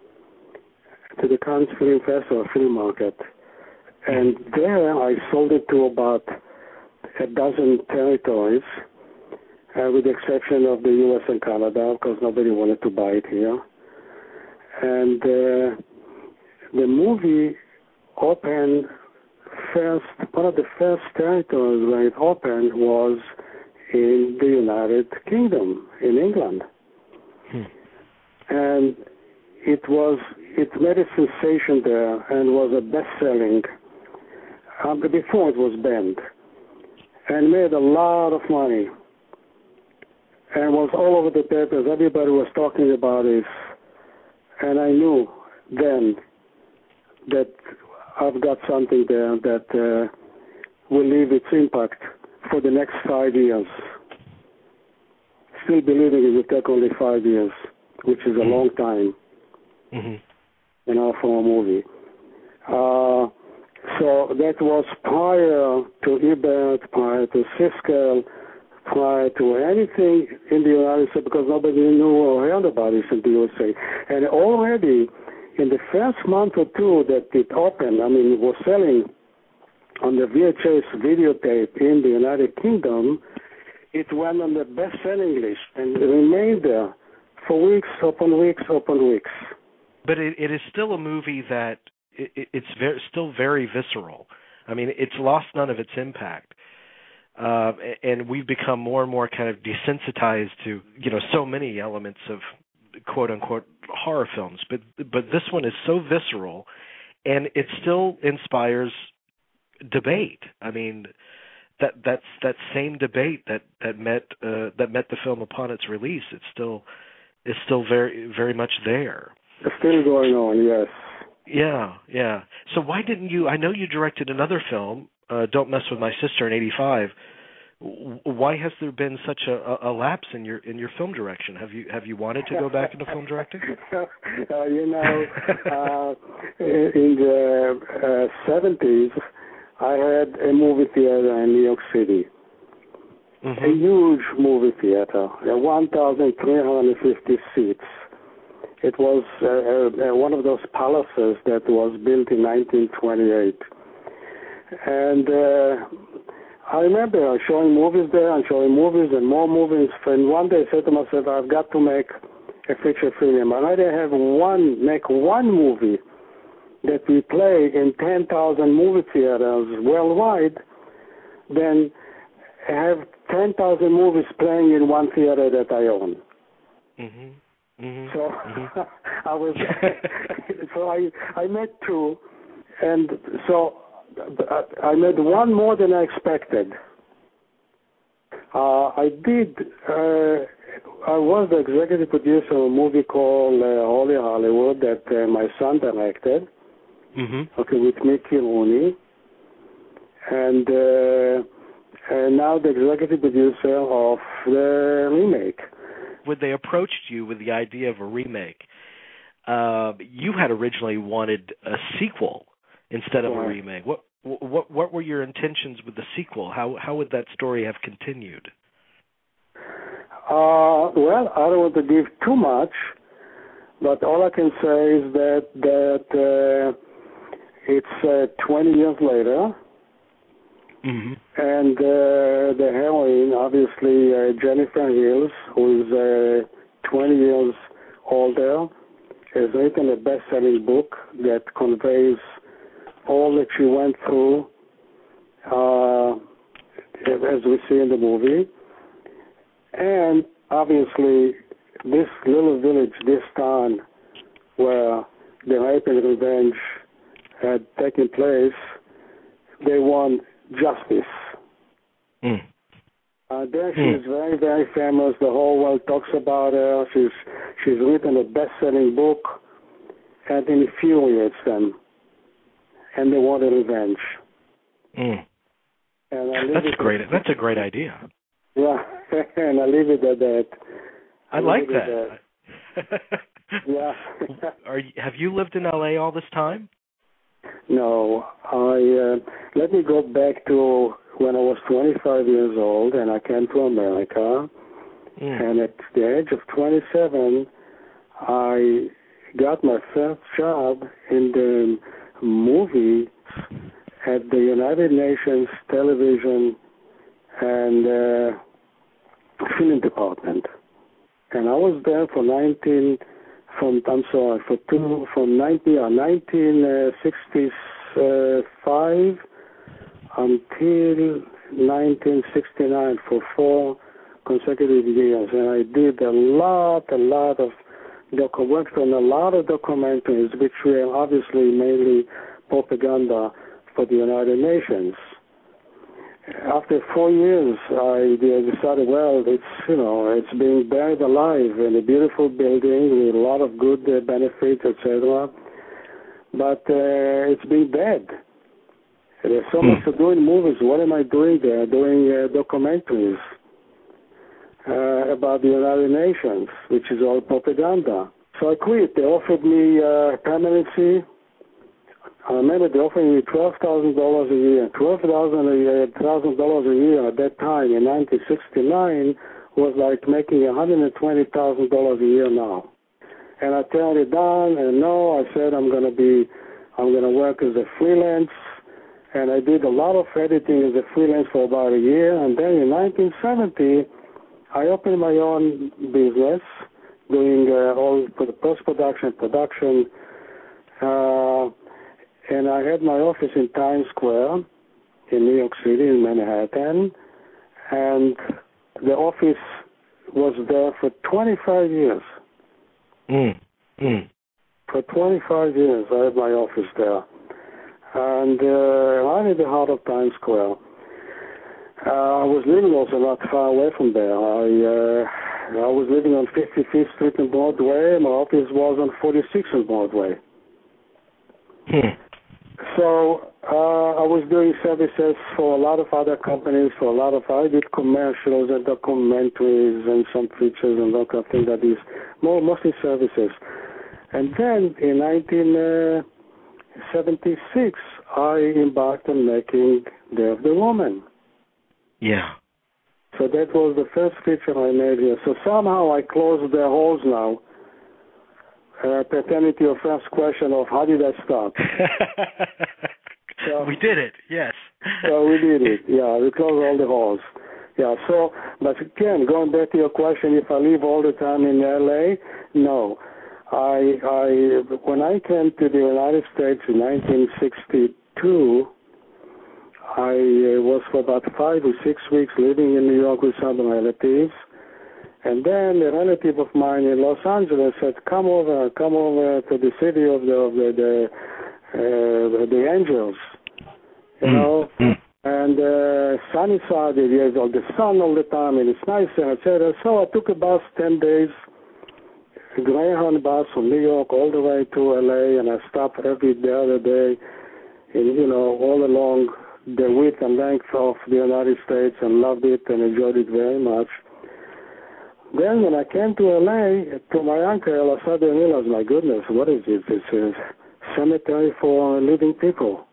to the Cannes Film Festival, Film Market. And there I sold it to about a dozen territories, uh, with the exception of the U S and Canada, because nobody wanted to buy it here. And uh, the movie opened first, one of the first territories where it opened was in the United Kingdom, in England. Hmm. And it was, it made a sensation there and was a best-selling, um, before it was banned, and made a lot of money. And was all over the papers, everybody was talking about it. And I knew then that I've got something there that uh, will leave its impact for the next five years. Still believing it will take only five years. which is a mm-hmm. long time, mm-hmm. you know, for a movie. Uh, so that was prior to Ebert, prior to Siskel, prior to anything in the United States, because nobody knew or heard about this in the U S A. And already in the first month or two that it opened, I mean, it was selling on the V H S videotape in the United Kingdom, it went on the best-selling list and remained there for weeks upon weeks upon weeks. But it, it is still a movie that it, it's very, still very visceral. I mean, it's lost none of its impact. Uh, and we've become more and more kind of desensitized to, you know, so many elements of quote-unquote horror films. But but this one is so visceral, and it still inspires debate. I mean, that that's that same debate that that met uh, that met the film upon its release. It's still is still very very much there. It's still going on, yes. Yeah, yeah. So why didn't you? I know you directed another film, uh, Don't Mess with My Sister, in eighty-five. Why has there been such a, a lapse in your in your film direction? Have you have you wanted to go back into film directing? uh, you know, uh, in the uh, seventies, I had a movie theater in New York City. Mm-hmm. A huge movie theater, one thousand three hundred fifty seats. It was uh, uh, one of those palaces that was built in nineteen twenty-eight. And uh, I remember showing movies there and showing movies and more movies. And one day I said to myself, I've got to make a feature film. And I didn't have one, make one movie that we play in ten thousand movie theaters worldwide, then have ten thousand movies playing in one theater that I own. Mm-hmm. Mm-hmm. So mm-hmm. I was, so I I made two, and so I made one more than I expected. Uh, I did. Uh, I was the executive producer of a movie called uh, Holy Hollywood that uh, my son directed. Mm-hmm. Okay, with Mickey Rooney, and, uh, and now the executive producer of the remake. When they approached you with the idea of a remake, uh, you had originally wanted a sequel instead of yeah. a remake. What what what were your intentions with the sequel? How how would that story have continued? Uh, well, I don't want to give too much, but all I can say is that that. Uh, It's uh, twenty years later, mm-hmm. and uh, the heroine, obviously uh, Jennifer Hills, who is uh, twenty years older, has written a best-selling book that conveys all that she went through, uh, as we see in the movie. And obviously, this little village, this town, where the rape and revenge had taken place, they want justice. Mm. Uh, there she's mm. very, very famous. The whole world talks about her. She's she's written a best-selling book, and it infuriates them, and they want a revenge. Mm. And I that's great. At, that's a great idea. Yeah, and I leave it at that. I, I like that. that. Yeah. Are you, have you lived in L A all this time? No, I uh, let me go back to when I was twenty-five years old and I came to America. Mm. And at the age of twenty-seven, I got my first job in the movie at the United Nations Television and uh, Film Department. And I was there for nineteen. From I'm sorry, for two from nineteen uh, nineteen sixty-five until nineteen sixty-nine for four consecutive years, and I did a lot, a lot of doc- worked on a lot of documentaries, which were obviously mainly propaganda for the United Nations. After four years, I decided, well, it's, you know, it's being buried alive in a beautiful building with a lot of good uh, benefits, et cetera. But uh, it's being dead. There's so much to do in movies. What am I doing there? Doing uh, documentaries. uh, about the United Nations, which is all propaganda. So I quit. They offered me uh, permanency. I remember they offered me twelve thousand dollars a year. twelve thousand dollars a year at that time in nineteen sixty-nine was like making one hundred twenty thousand dollars a year now. And I turned it down, and no, I said I'm going to be, I'm going to work as a freelance. And I did a lot of editing as a freelance for about a year. And then in nineteen seventy, I opened my own business, doing uh, all for the post-production, production. Uh, and I had my office in Times Square in New York City, in Manhattan. And the office was there for twenty-five years. Mm. Mm. For twenty-five years, I had my office there. And uh, right in the heart of Times Square. Uh, I was living also not far away from there. I uh, I was living on fifty-fifth Street and Broadway. My office was on forty-sixth and Broadway. Hmm. So uh, I was doing services for a lot of other companies, for a lot of, I did commercials and documentaries and some features and that kind of thing, that is more, mostly services. And then in nineteen seventy-six, I embarked on making Day of the Woman. Yeah. So that was the first feature I made here. So somehow I closed the holes now, uh, pertaining to your first question of how did I start? So, we did it, yes. So we did it, yeah. We closed all the holes. Yeah, so, but again, going back to your question, if I live all the time in L A, no. I, I, when I came to the United States in nineteen sixty-two, I uh, was for about five or six weeks living in New York with some relatives. And then a relative of mine in Los Angeles said, come over, come over to the city of the, of the, the, uh, the Angels, you mm. know, mm. and uh, sunny side, there's all the sun all the time, and it's nice, and et cetera. So I took a bus ten days, a Greyhound bus from New York all the way to L A, and I stopped every the other day, in, you know, all along the width and length of the United States, and loved it and enjoyed it very much. Then when I came to L A, to my uncle, I suddenly realized, my goodness, what is this? It's a cemetery for living people.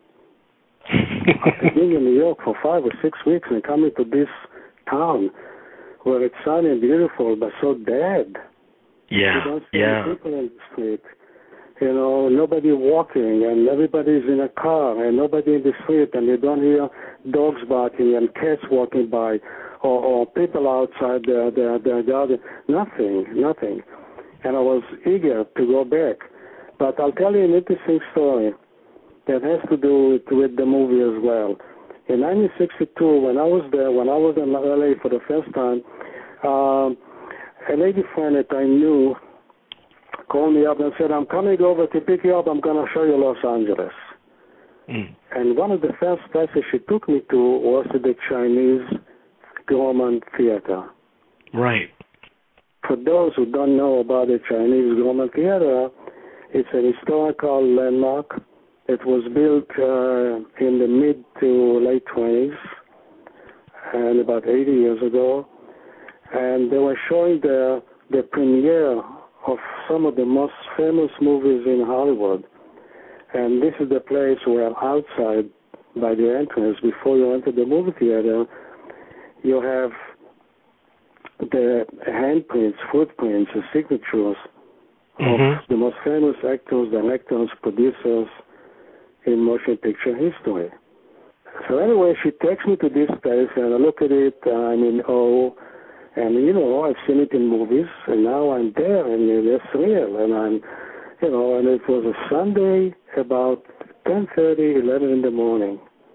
After being in New York for five or six weeks and coming to this town where it's sunny and beautiful, but so dead. Yeah, you don't see yeah. people in the street. You know, nobody walking, and everybody's in a car, and nobody in the street, and you don't hear dogs barking and cats walking by, or, or people outside their, their, their garden. Nothing, nothing. And I was eager to go back. But I'll tell you an interesting story that has to do with, with the movie as well. In nineteen sixty-two, when I was there, when I was in L A for the first time, um, a lady friend that I knew called me up and said, I'm coming over to pick you up. I'm going to show you Los Angeles. Mm. And one of the first places she took me to was to the Chinese Grauman Theater. Right. For those who don't know about the Chinese Grauman Theater, it's an historical landmark. It was built uh, in the mid to late twenties, and about eighty years ago. And they were showing the, the premiere of some of the most famous movies in Hollywood. And this is the place where outside, by the entrance, before you enter the movie theater, you have the handprints, footprints, the signatures mm-hmm. of the most famous actors, directors, producers in motion picture history. So anyway, she takes me to this place, and I look at it, I'm in awe. And, you know, I've seen it in movies, and now I'm there, and it's real. And I'm, you know, and it was a Sunday about ten thirty, eleven in the morning.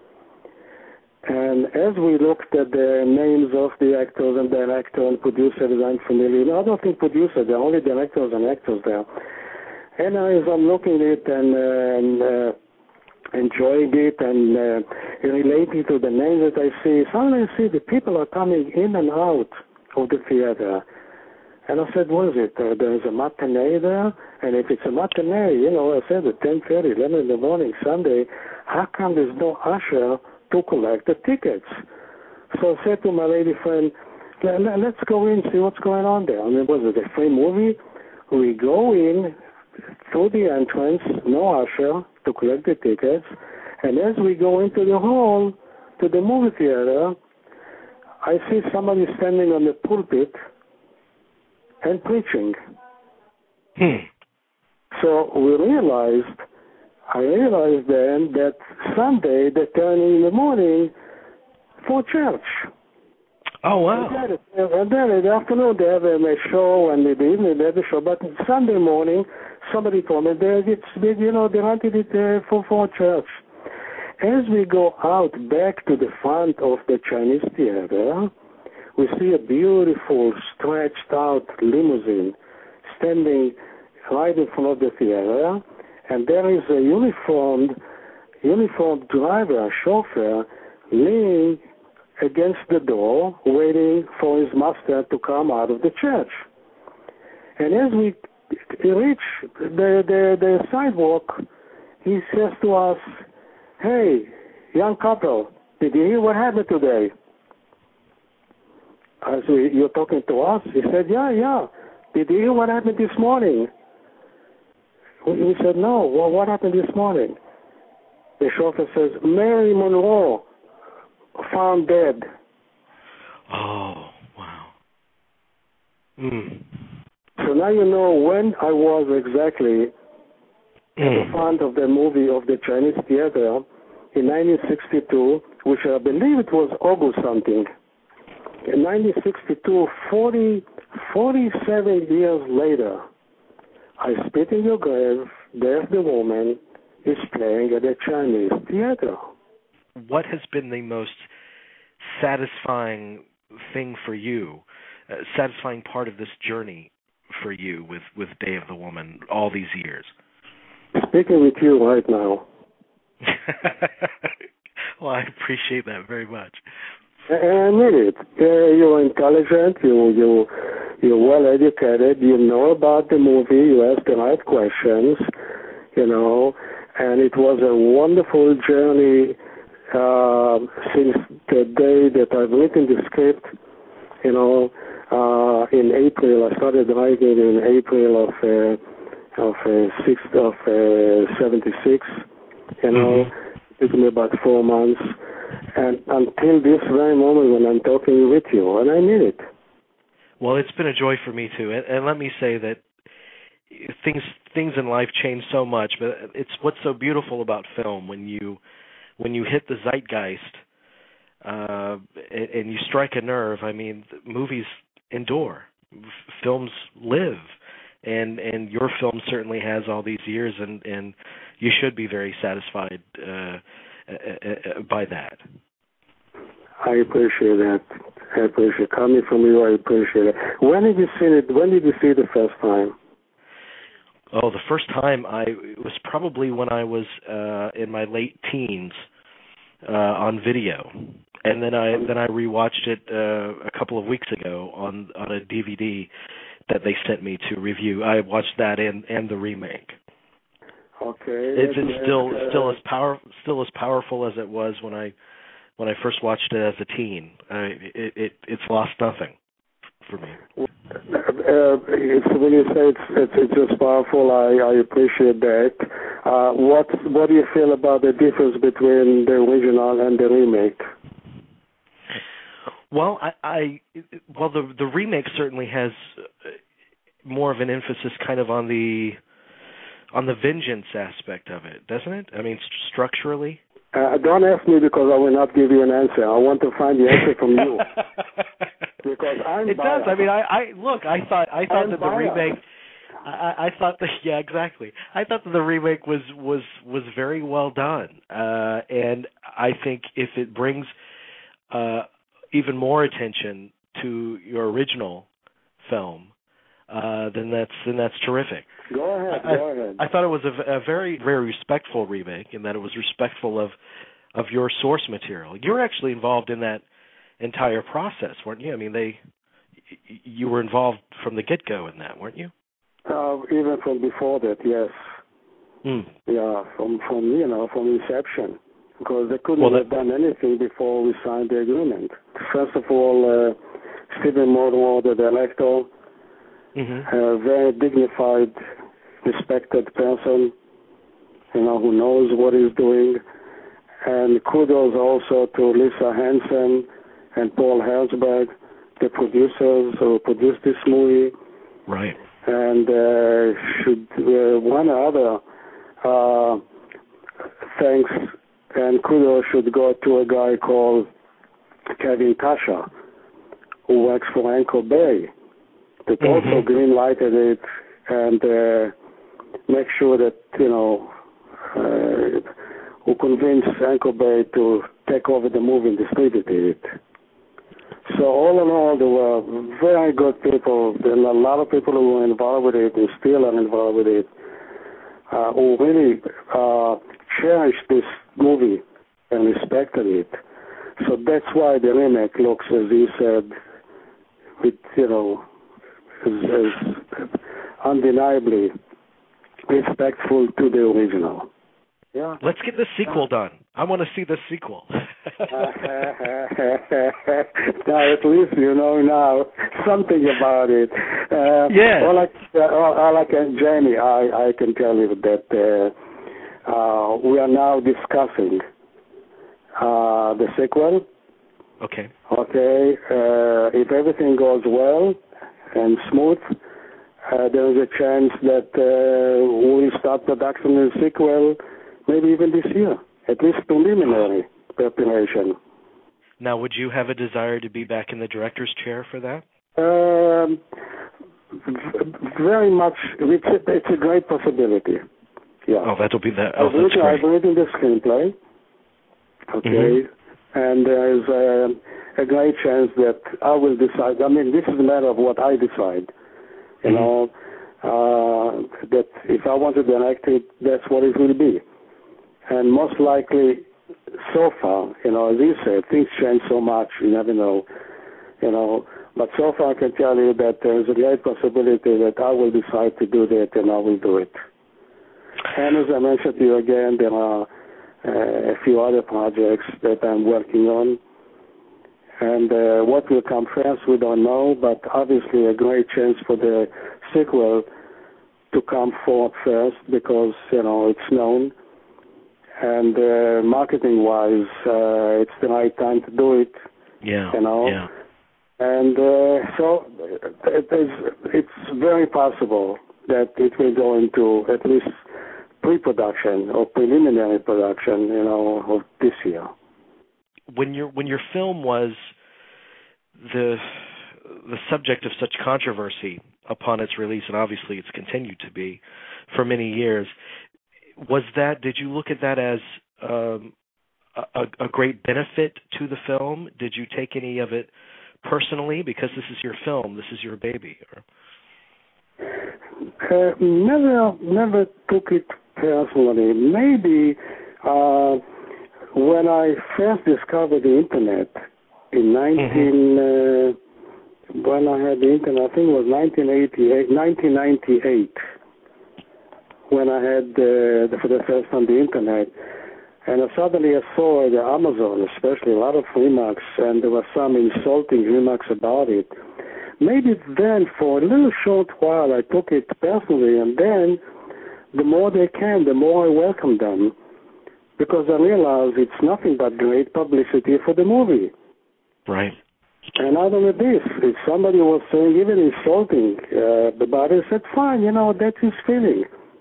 And as we looked at the names of the actors and director and producers, I'm familiar. No, I don't think producers, they're only directors and actors there. And as I'm looking at it and, uh, and uh, enjoying it and uh, relating to the names that I see, suddenly I see the people are coming in and out of the theater. And I said, what is it? Uh, there's a matinee there? And if it's a matinee, you know, I said at ten thirty, eleven in the morning, Sunday, how come there's no usher to collect the tickets? So I said to my lady friend, let, let's go in and see what's going on there. I mean, was it a free movie? We go in through the entrance, no usher, to collect the tickets, and as we go into the hall, to the movie theater, I see somebody standing on the pulpit and preaching. Hmm. So we realized, I realized then that Sunday they're turning in the morning for church. Oh, wow. And then, and then in the afternoon they have a show, and in the evening they have a show. But Sunday morning, somebody told me that it's, you know, they rented it uh, for, for church. As we go out back to the front of the Chinese theater, we see a beautiful, stretched out limousine standing right in front of the theater, and there is a uniformed, uniformed driver, chauffeur, leaning against the door, waiting for his master to come out of the church. And as we reach the, the, the sidewalk, he says to us, "Hey, young couple, did you hear what happened today?" I said, "You're talking to us?" He said, yeah, yeah. "Did you hear what happened this morning?" We said, "No. Well, what happened this morning?" The chauffeur says, "Mary Monroe found dead." Oh, wow. Mm. So now you know when I was exactly at the front of the movie of the Chinese theater in nineteen sixty-two, which I believe it was August something. In nineteen sixty-two, forty, forty-seven years later, I spit in your grave, there's the woman is playing at the Chinese theater. What has been the most satisfying thing for you, uh, satisfying part of this journey for you with, with Day of the Woman all these years? Speaking with you right now. Well, I appreciate that very much. And I mean it. Uh, you're intelligent, you, you, you're well educated, you know about the movie, you ask the right questions, you know, and it was a wonderful journey uh, since the day that I've written the script, you know, uh, in April. I started writing in April of uh, of uh, sixth of uh, seventy-six, you know. Mm-hmm. It took me about four months, and until this very moment when I'm talking with you, and I mean it. Well, it's been a joy for me too, and, and let me say that things things in life change so much, but it's what's so beautiful about film when you when you hit the zeitgeist uh, and, and you strike a nerve. I mean, movies endure, F- films live. And and your film certainly has all these years, and, and you should be very satisfied uh, uh, uh, by that. I appreciate that. I appreciate it. Coming from you, I appreciate it. When did you see it? When did you see it the first time? Oh, the first time I it was probably when I was uh, in my late teens uh, on video, and then I then I rewatched it uh, a couple of weeks ago on on a D V D that they sent me to review. I watched that and, and the remake. Okay. It's, it's still uh, still as power still as powerful as it was when I when I first watched it as a teen. I, it, it it's lost nothing for me. Uh, it's, when you say it's it's, it's just powerful, I, I appreciate that. Uh, what what do you feel about the difference between the original and the remake? Well, I, I well the the remake certainly has more of an emphasis, kind of on the on the vengeance aspect of it, doesn't it? I mean, st- structurally. Uh, don't ask me because I will not give you an answer. I want to find the answer from you. Because I'm it biased. does. I mean, I, I look. I thought I thought I'm that the biased. remake. I, I thought that yeah, exactly. I thought that the remake was was was very well done, uh, and I think if it brings uh, even more attention to your original film, uh, then that's then that's terrific. Go ahead. I, go ahead. I thought it was a, a very very respectful remake, in that it was respectful of of your source material. You were actually involved in that entire process, weren't you? I mean, they you were involved from the get-go in that, weren't you? Uh, even from before that, yes. Mm. Yeah, from from you know from inception, because they couldn't well, that, have done anything before we signed the agreement. First of all, uh, Stephen Monroe, the director, Mm-hmm. a very dignified, respected person, you know, who knows what he's doing. And kudos also to Lisa Hansen and Paul Herzberg, the producers who produced this movie. Right. And uh, should uh, one other uh, thanks and kudos should go to a guy called Kevin Tasha, who works for Anchor Bay, that Mm-hmm. also green-lighted it and uh, make sure that, you know, uh, who convinced Anchor Bay to take over the movie and distribute it. So all in all, there were very good people. There are a lot of people who were involved with it and still are involved with it, uh, who really uh, cherished this movie and respected it. So that's why the remake looks, as you said, with, you know, as, as undeniably respectful to the original. Yeah. Let's get the sequel done. I want to see the sequel. Now at least you know now something about it. Uh, yeah. All I, uh, all, all I can, Jamie, I, I can tell you that uh, uh, we are now discussing uh, the sequel. Okay. Okay. Uh, if everything goes well and smooth, uh, there is a chance that uh, we'll start production of the sequel maybe even this year, at least preliminary preparation. Now, would you have a desire to be back in the director's chair for that? Um, very much. It's a, it's a great possibility. Yeah. Oh, that'll be that. Oh, I've that's written, great. I've written the screenplay. Okay. Mm-hmm. And there's a, a great chance that I will decide. I mean, this is a matter of what I decide. You Mm-hmm. know, uh, that if I want to direct it, that's what it will be. And most likely, so far, you know, as you said, things change so much, you never know, you know. But so far I can tell you that there's a great possibility that I will decide to do that and I will do it. And as I mentioned to you again, there are uh, a few other projects that I'm working on. And uh, what will come first, we don't know, but obviously a great chance for the sequel to come forth first because, you know, it's known. And uh, marketing-wise, uh, it's the right time to do it. Yeah. You know. Yeah. And uh, so it is, it's very possible that it will go into at least pre-production or preliminary production, you know, of this year. When your when your film was the the subject of such controversy upon its release, and obviously it's continued to be for many years. Was that, did you look at that as um, a, a great benefit to the film? Did you take any of it personally because this is your film, this is your baby? Or? Uh, never, never took it personally. Maybe uh, when I first discovered the internet in nineteen, mm-hmm. uh, when I had the internet, I think it was nineteen eighty-eight, nineteen ninety-eight. When I had uh, the, for the first time the internet, and uh, suddenly I saw the Amazon, especially a lot of remarks, and there were some insulting remarks about it. Maybe then, for a little short while, I took it personally, and then the more they came, the more I welcomed them, because I realized it's nothing but great publicity for the movie. Right. And not only this, if somebody was saying even insulting uh, about it, I said, fine, you know, that's his feeling.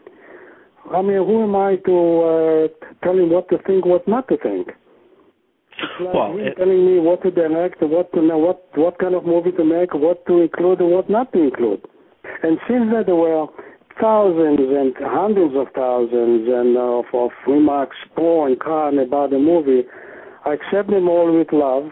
I mean, who am I to uh, tell him what to think, what not to think? It's like well, him it, telling me what to direct, what to know, what what kind of movie to make, what to include and what not to include. And since then, there were thousands and hundreds of thousands and uh, of, of remarks pro and con about the movie. I accept them all with love,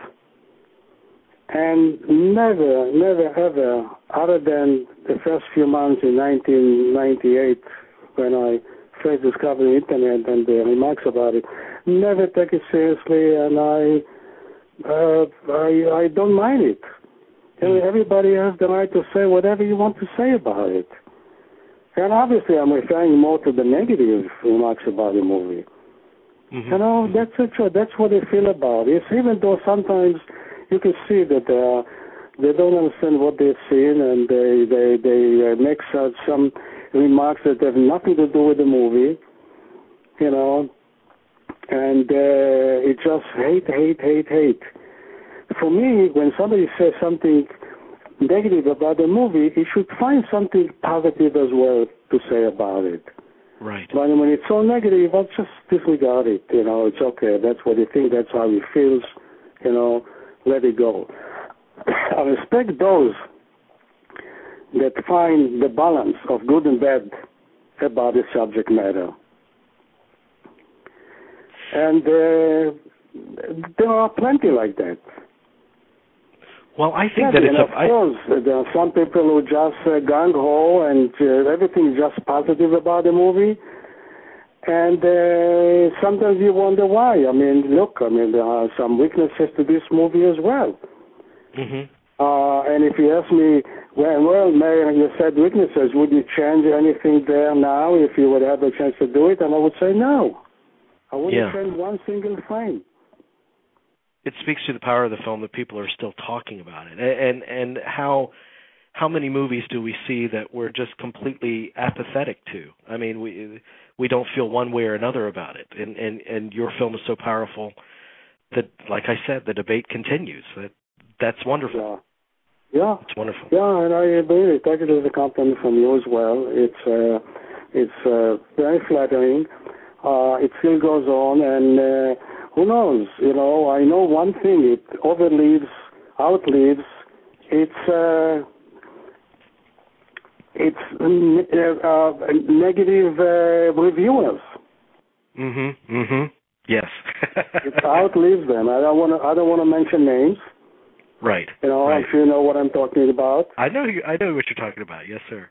and never, never, ever, other than the first few months in nineteen ninety-eight, when I first discovered the internet and the remarks about it, never take it seriously, and I, uh, I, I don't mind it. Mm. Everybody has the right to say whatever you want to say about it. And obviously, I'm referring more to the negative remarks about the movie. Mm-hmm. You know, that's a, that's what I feel about it. Even though sometimes you can see that there are they don't understand what they've seen, and they they they uh, make uh, some remarks that have nothing to do with the movie, you know, and uh, it just hate, hate, hate, hate. For me, when somebody says something negative about the movie, he should find something positive as well to say about it. Right. But when it's so negative, I'll just disregard it. You know, it's okay. That's what he thinks. That's how he feels. You know, let it go. I respect those that find the balance of good and bad about the subject matter. And uh, there are plenty like that. Well, I think yeah, that it's and of a, I, course, there are some people who just uh, gung-ho and uh, everything is just positive about the movie. And uh, sometimes you wonder why. I mean, look, I mean, there are some weaknesses to this movie as well. Mm-hmm. Uh, and if you ask me, well, well, Mayor, you said weaknesses, would you change anything there now if you would have a chance to do it? And I would say no. I wouldn't yeah. change one single frame. It speaks to the power of the film that people are still talking about it, and and how how many movies do we see that we're just completely apathetic to? I mean, we we don't feel one way or another about it, and and and your film is so powerful that, like I said, the debate continues. That that's wonderful. Yeah, yeah, it's wonderful. Yeah, and I really take it as a compliment from you as well. It's uh, it's uh, very flattering. Uh, it still goes on, and uh, who knows? You know, I know one thing: it overlives, outlives. It's uh, it's uh, uh, negative uh, reviewers. Mhm. Mhm. Yes. It outlives them. I don't want to. I don't want to mention names. Right. You know, right. I'm sure you know what I'm talking about. I know. You, I know what you're talking about. Yes, sir.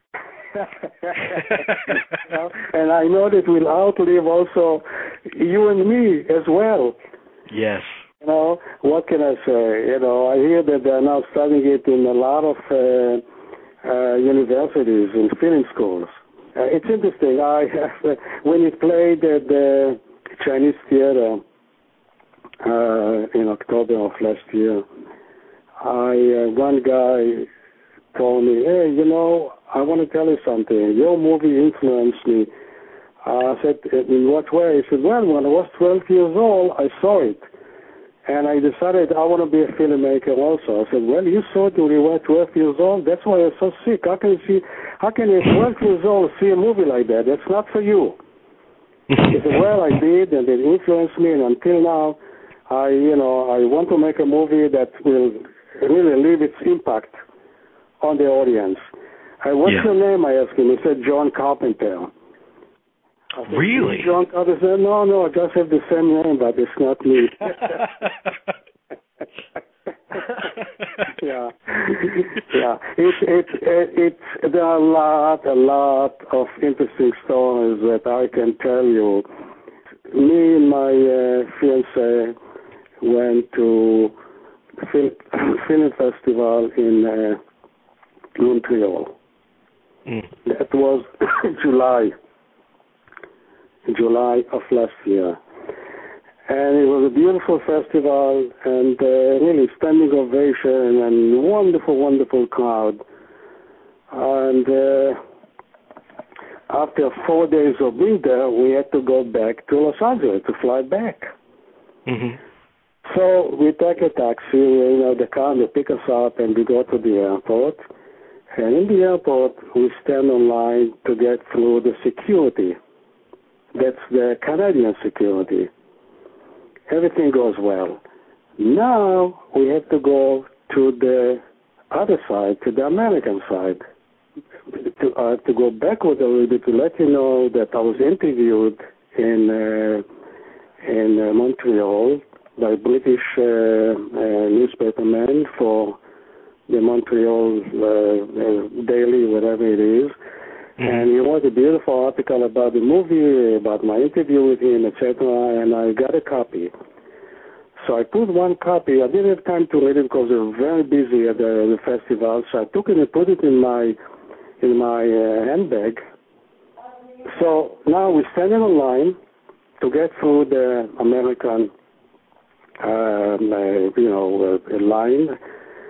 And I know that will outlive also you and me as well. Yes. You know, what can I say? You know, I hear that they're now studying it in a lot of uh, uh, universities and film schools. Uh, it's interesting. I have, when it played at the Chinese Theater uh, in October of last year, I uh, one guy told me, hey, you know, I want to tell you something. Your movie influenced me. Uh, I said, in what way? He said, well, when I was twelve years old, I saw it. And I decided I want to be a filmmaker also. I said, well, you saw it when you were twelve years old? That's why you're so sick. How can you see, how can a twelve years old see a movie like that? That's not for you. He said, well, I did, and it influenced me, and until now, I, you know, I want to make a movie that will really leave its impact on the audience. Uh, what's yeah. your name? I asked him. He said, John Carpenter. I said, really? John Carpenter said, no, no, I just have the same name, but it's not me. yeah, yeah. It, it, it, it, there are a lot, a lot of interesting stories that I can tell you. Me and my uh, fiancée went to film, film festival in uh, Montreal. Mm. That was July, July of last year. And it was a beautiful festival and uh, really standing ovation and wonderful, wonderful crowd. And uh, after four days of being there, we had to go back to Los Angeles to fly back. Mm-hmm. So we take a taxi, you know, the car, they pick us up and we go to the airport. And in the airport, we stand in line to get through the security. That's the Canadian security. Everything goes well. Now we have to go to the other side, to the American side. To, uh, to go backward a little bit, to let you know that I was interviewed in uh, in uh, Montreal by British uh, uh, newspapermen for the Montreal uh, uh, Daily, whatever it is. Mm-hmm. And he wrote a beautiful article about the movie, about my interview with him, et cetera. And I got a copy. So I put one copy. I didn't have time to read it because we were very busy at the, the festival. So I took it and put it in my in my uh, handbag. So now we're standing in line to get through the American, um, uh, you know, uh, line.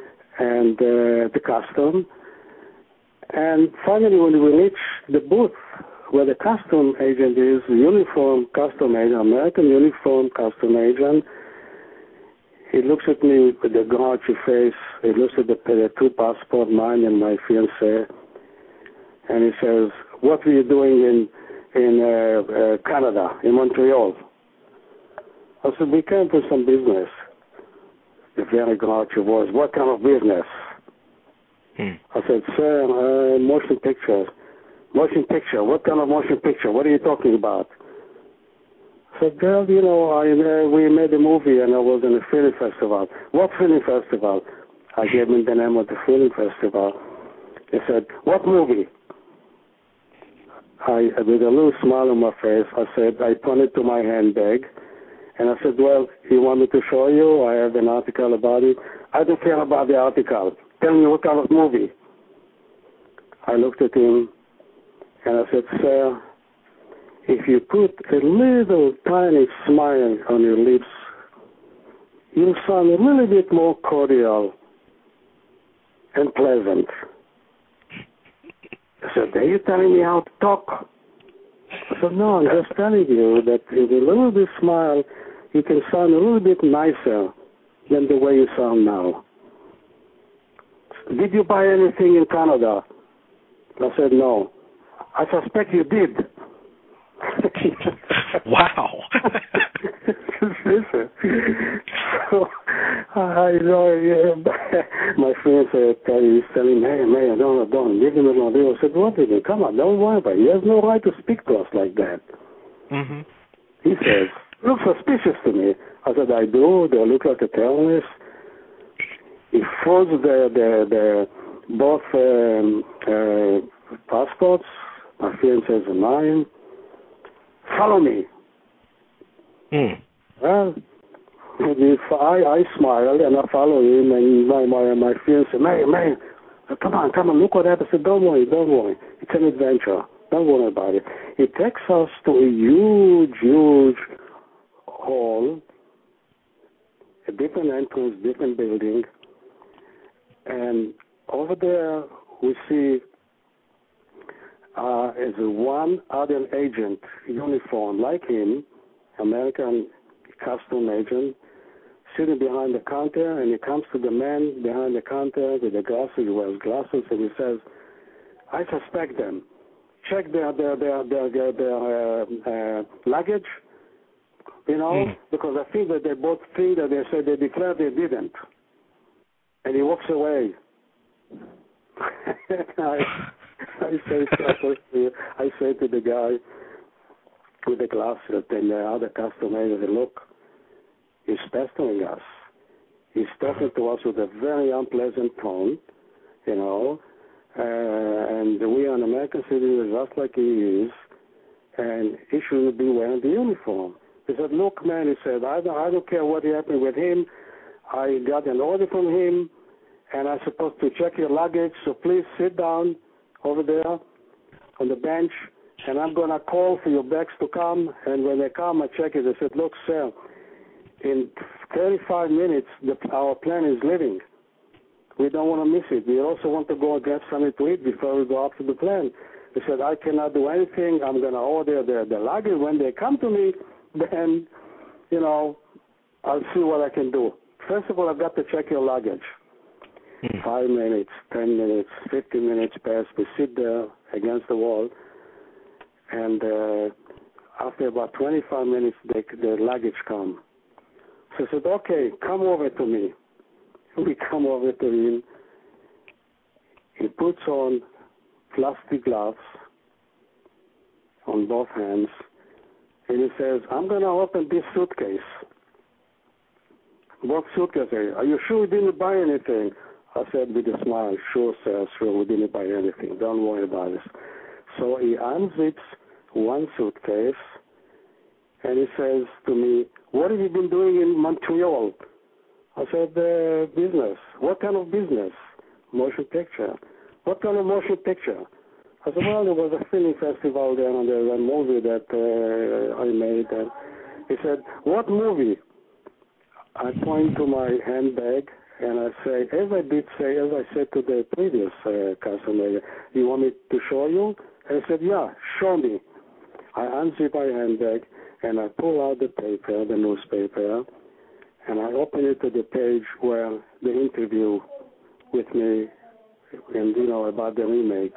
and uh, the custom. And finally, when we reach the booth where the custom agent is, uniform custom agent, American uniform custom agent, he looks at me with a grouchy face. He looks at the, the two passports, mine and my fiancée, and he says, "What were you doing in in uh, uh, Canada, in Montreal?" I said, "We came for some business." The very grouchy voice, "What kind of business?" Hmm. I said, "Sir, uh, motion pictures." "Motion picture? What kind of motion picture? What are you talking about?" I said, "Girl, you know, I, uh, we made a movie and I was in a film festival." "What film festival?" I gave him the name of the film festival. He said, "What movie?" I, with a little smile on my face, I said, I pointed to my handbag, and I said, "Well, you want me to show you? I have an article about it." "I don't care about the article. Tell me what kind of movie." I looked at him, and I said, "Sir, if you put a little tiny smile on your lips, you'll sound a little bit more cordial and pleasant." I said, "Are you telling me how to talk?" I said, "No, I'm just telling you that with a little bit smile, you can sound a little bit nicer than the way you sound now." "Did you buy anything in Canada?" I said, "No." "I suspect you did." Wow. Listen. So, I know, yeah, my friend said, he's telling me, "Hey, man, don't, don't, leave him alone." I said, "What is it? Come on, don't worry about it. He has no right to speak to us like that." Mm-hmm. He says, "Looks suspicious to me." I said, "I do. They look like a terrorist." He froze the, the, the both um, uh, passports, my fiancee's and mine. "Follow me." Mm. Well, if I, I smiled and I follow him, and my my my fiancée, "Man, man, come on, come on, look what happened." I said, "Don't worry, don't worry. It's an adventure. Don't worry about it." He takes us to a huge, huge hall, a different entrance, different building, and over there we see uh, is one other agent, uniform like him, American custom agent, sitting behind the counter, and he comes to the man behind the counter with the glasses. He wears glasses, and he says, "I suspect them. Check their their their their, their, their uh, uh, luggage, you know, mm. because I think that they both think that they said they declared they didn't." And he walks away. I, I say to I say to the guy with the glasses and the other customer, "Look, he's pestering us. He's talking to us with a very unpleasant tone, you know, uh, and we are an American citizen just like he is, and he shouldn't be wearing the uniform." He said, "Look, man," he said, I don't, I don't care what happened with him. I got an order from him, and I'm supposed to check your luggage, so please sit down over there on the bench, and I'm going to call for your bags to come, and when they come, I check it." I said, "Look, sir, in thirty-five minutes, the, our plane is leaving. We don't want to miss it. We also want to go and get something to eat before we go up to the plane." He said, "I cannot do anything. I'm going to order the, the luggage. When they come to me, then, you know, I'll see what I can do. First of all, I've got to check your luggage." Mm. Five minutes, ten minutes, fifteen minutes pass. We sit there against the wall, and uh, after about twenty-five minutes, the, the luggage come. So I said, "Okay, come over to me." We come over to him. He puts on plastic gloves on both hands, and he says, "I'm going to open this suitcase." "What suitcase? Are you sure you didn't buy anything?" I said with a smile, "Sure, sir, sure, we didn't buy anything. Don't worry about it." So he unzips one suitcase, and he says to me, "What have you been doing in Montreal?" I said, uh, "Business." "What kind of business?" "Motion picture." "What kind of motion picture?" I said, "Well, there was a film festival there, and there's a movie that uh, I made." And he said, "What movie?" I point to my handbag, And I say, as I did say, as I said to the previous uh, customer, you want me to show you? And I said, yeah, show me. I unzip my handbag, and I pull out the paper, the newspaper, and I open it to the page where the interview with me, and you know, about the remake.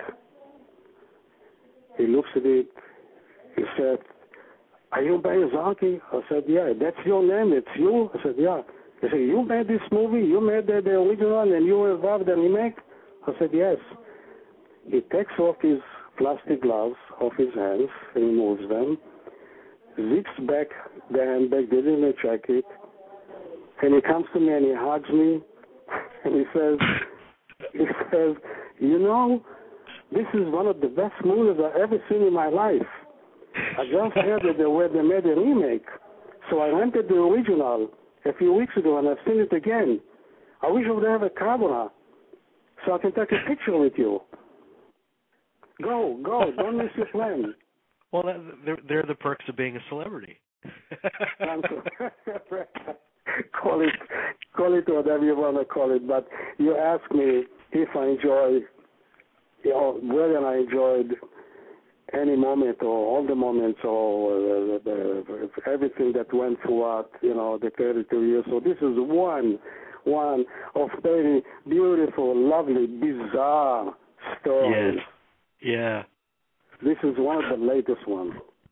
He looks at it, he said, are you Meyer Zarky? I said, yeah. That's your name, it's you? I said, yeah. He said, you made this movie, you made the, the original, and you were involved in the remake? I said, yes. He takes off his plastic gloves off his hands, removes them, zips back the handbag, didn't check it, and he comes to me and he hugs me, and he says, he says, you know, this is one of the best movies I've ever seen in my life. I just heard that they, were, they made a remake, so I rented the original a few weeks ago, and I've seen it again. I wish I would have a camera so I can take a picture with you. Go, go, don't miss your plan. Well, that, they're, they're the perks of being a celebrity. call it, call it whatever you want to call it. But you asked me if I enjoy, you know, whether I enjoyed any moment or all the moments or uh, the, the, everything that went throughout, you know, the thirty-two years. So this is one, one of very beautiful, lovely, bizarre stories. Yes. Yeah. This is one of the latest ones.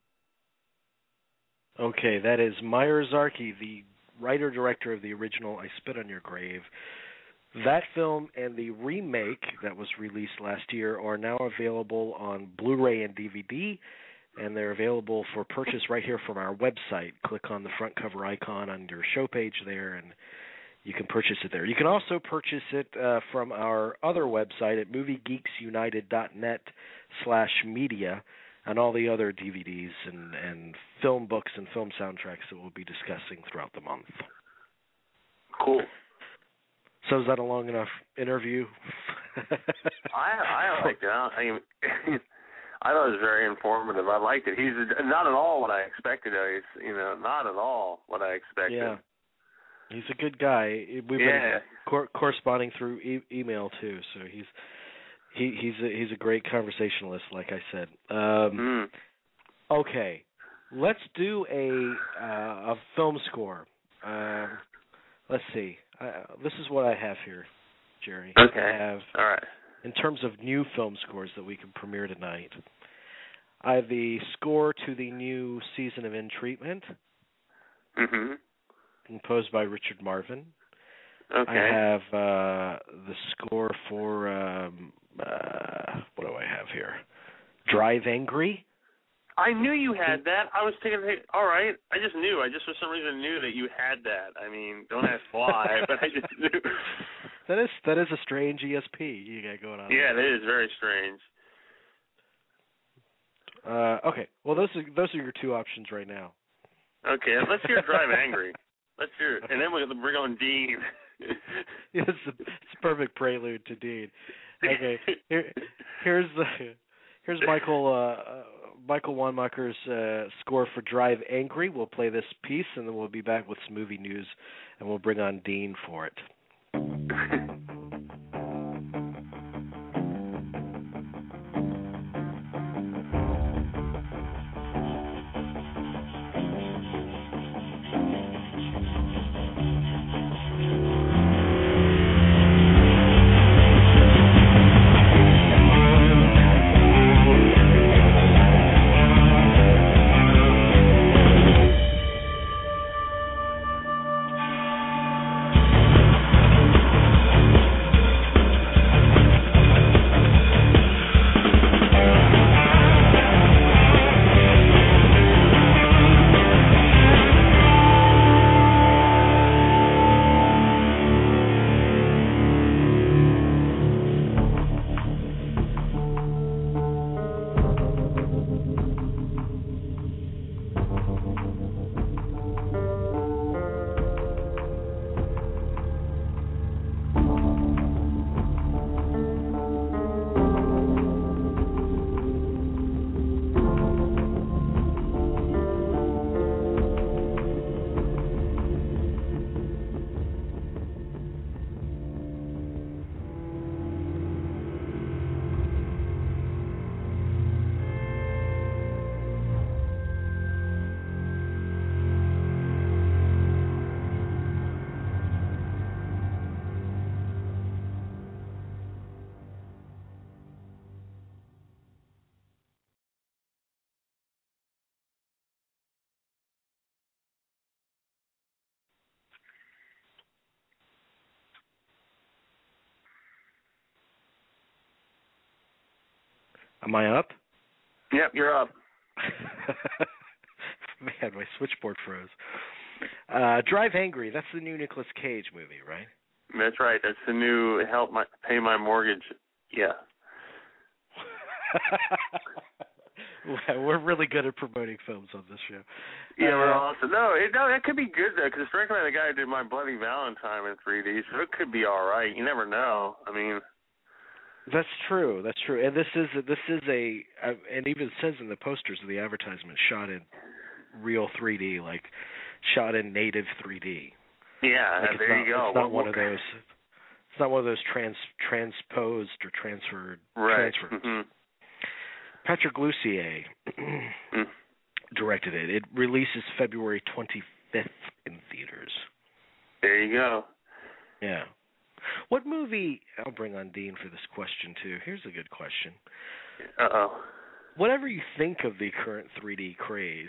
Okay, that is Meyer Zarky, the writer-director of the original I Spit on Your Grave. That film and the remake that was released last year are now available on Blu-ray and D V D, and they're available for purchase right here from our website. Click on the front cover icon on your show page there, and you can purchase it there. You can also purchase it uh, from our other website at moviegeeksunited.net slash media, and all the other D V Ds and, and film books and film soundtracks that we'll be discussing throughout the month. Cool. So is that a long enough interview? I I liked it. I, mean, I thought it was very informative. I liked it. He's not at all what I expected. He's, you know, not at all what I expected. Yeah. He's a good guy. We've yeah. been cor- corresponding through e- email too, so he's he he's a, he's a great conversationalist, like I said. Um, mm. Okay, let's do a uh, a film score. Um, let's see. Uh, this is what I have here, Jerry. Okay. I have, all right. in terms of new film scores that we can premiere tonight, I have the score to the new season of In Treatment. Mm-hmm. Composed by Richard Marvin. Okay. I have uh, the score for, um, uh, what do I have here? Drive Angry. I knew you had that. I was thinking, hey, all right. I just knew. I just for some reason knew that you had that. I mean, don't ask why, but I just knew. That is that is a strange E S P you got going on. Yeah, it is very strange. Uh, okay. Well, those are those are your two options right now. Okay, let's hear Drive Angry. Let's hear it. And then we'll bring on Dean. Yes, it's, a, it's a perfect prelude to Dean. Okay, here, here's the here's Michael uh, Michael Wanmacher's uh, score for Drive Angry. We'll play this piece, and then we'll be back with some movie news, and we'll bring on Dean for it. Am I up? Yep, you're up. Man, my switchboard froze. Uh, Drive Angry. That's the new Nicolas Cage movie, right? That's right. That's the new help my pay my mortgage. Yeah. We're really good at promoting films on this show. Yeah, uh, we're awesome. No, it, no, that could be good though, because it's directed by the guy who did My Bloody Valentine in three D, so it could be all right. You never know. I mean, that's true. That's true. And this is this is a, uh, and even says in the posters of the advertisement, shot in real three D, like shot in native three D. Yeah, like there not, you go. It's not what, one of those. It's not one of those trans transposed or transferred right. transfers. Mm-hmm. Patrick Lussier mm. directed it. It releases February twenty-fifth in theaters. There you go. Yeah. What movie? I'll bring on Dean for this question too. Here's a good question. Uh oh. Whatever you think of the current three D craze,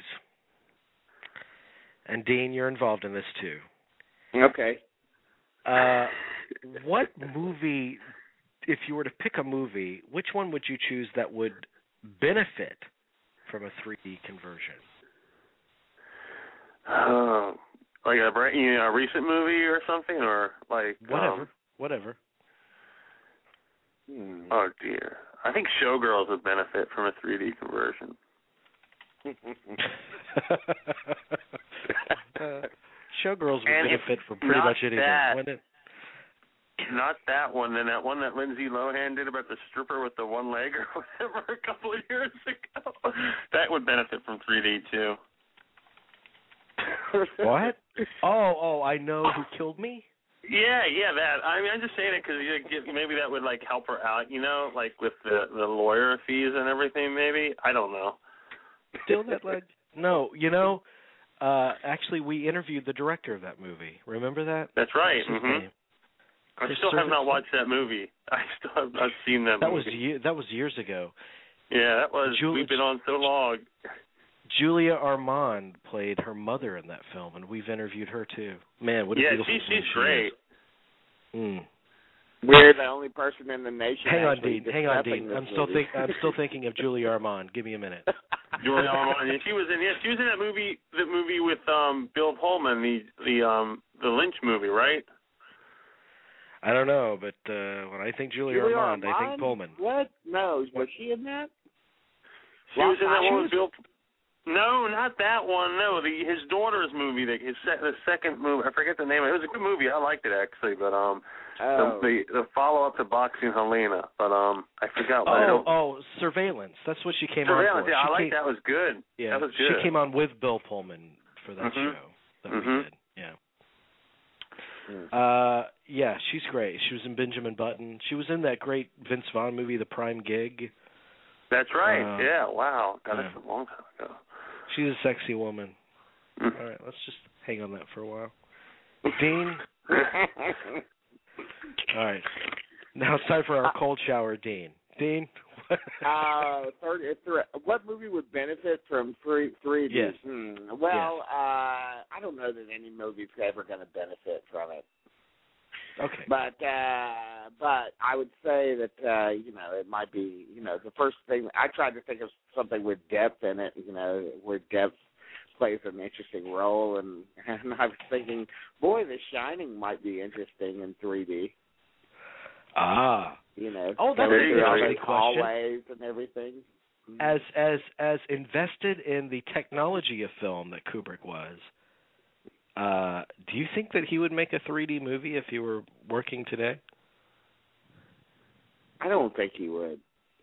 and Dean, you're involved in this too. Okay. Uh, what movie, if you were to pick a movie, which one would you choose that would benefit from a three D conversion? Uh, like a, you know, a recent movie or something, or like whatever, um, whatever. Hmm. Oh dear, I think Showgirls would benefit from a three D conversion. uh, Showgirls would and benefit from pretty much anything, that, wouldn't it? Not that one, then that one that Lindsay Lohan did about the stripper with the one leg or whatever a couple of years ago. That would benefit from three D too. What? Oh, oh, I know who killed me? Yeah, yeah, that. I mean, I'm just saying it because maybe that would like help her out, you know, like with the the lawyer fees and everything. Maybe I don't know. Still that leg? No, you know, uh, actually, we interviewed the director of that movie. Remember that? That's right. What's his mm-hmm. name? I still have not watched that movie. I still have not seen that, that movie. Was ye- that was years ago. Yeah, that was. Julia, we've been on so long. Julia Armand played her mother in that film, and we've interviewed her too. Man, what a yeah, beautiful she, she's she great. Mm. We're the only person in the nation. Hang on, Dean. Discussing Hang on, Dean. this I'm still movie. think I'm still thinking of Julia Armand. Give me a minute. Julia Armand. And she was in. Yeah, she was in that movie. The movie with um Bill Pullman, the the um the Lynch movie, right? I don't know, but uh, when I think Julia, Julia Armand, Armand, I think Pullman. What? No, was she in that? She was in that She one was- with Bill. No, not that one. No, the his daughter's movie. The his se- the second movie. I forget the name. It was a good movie. I liked it actually, but um, Oh. the, the the follow up to Boxing Helena. But um, I forgot. What I Oh, don't, oh, Surveillance. That's what she came Surveillance. on for. Yeah, she I like came, that. Was good. Yeah, that was good. she came on with Bill Pullman for that Mhm. show that Mhm. we did. Yeah. Hmm. Uh, yeah, she's great. She was in Benjamin Button. She was in that great Vince Vaughn movie, The Prime Gig. That's right. Uh, yeah. Wow. God, yeah. that's a long time ago. She's a sexy woman. Mm. All right, let's just hang on that for a while. Dean. All right. Now it's time for our cold shower, Dean. Dean. uh, third, th- what movie would benefit from three three D? Yes. Hmm. Well, uh, I don't know that any movie's ever going to benefit from it. Okay. But uh, but I would say that uh, you know it might be you know the first thing I tried to think of something with depth in it, you know, where depth plays an interesting role, and, and I was thinking, boy, The Shining might be interesting in three D. Ah. You know, Oh, that's an going through all interesting those question. hallways and everything. As as as invested in the technology of film that Kubrick was, uh, do you think that he would make a three D movie if he were working today? I don't think he would.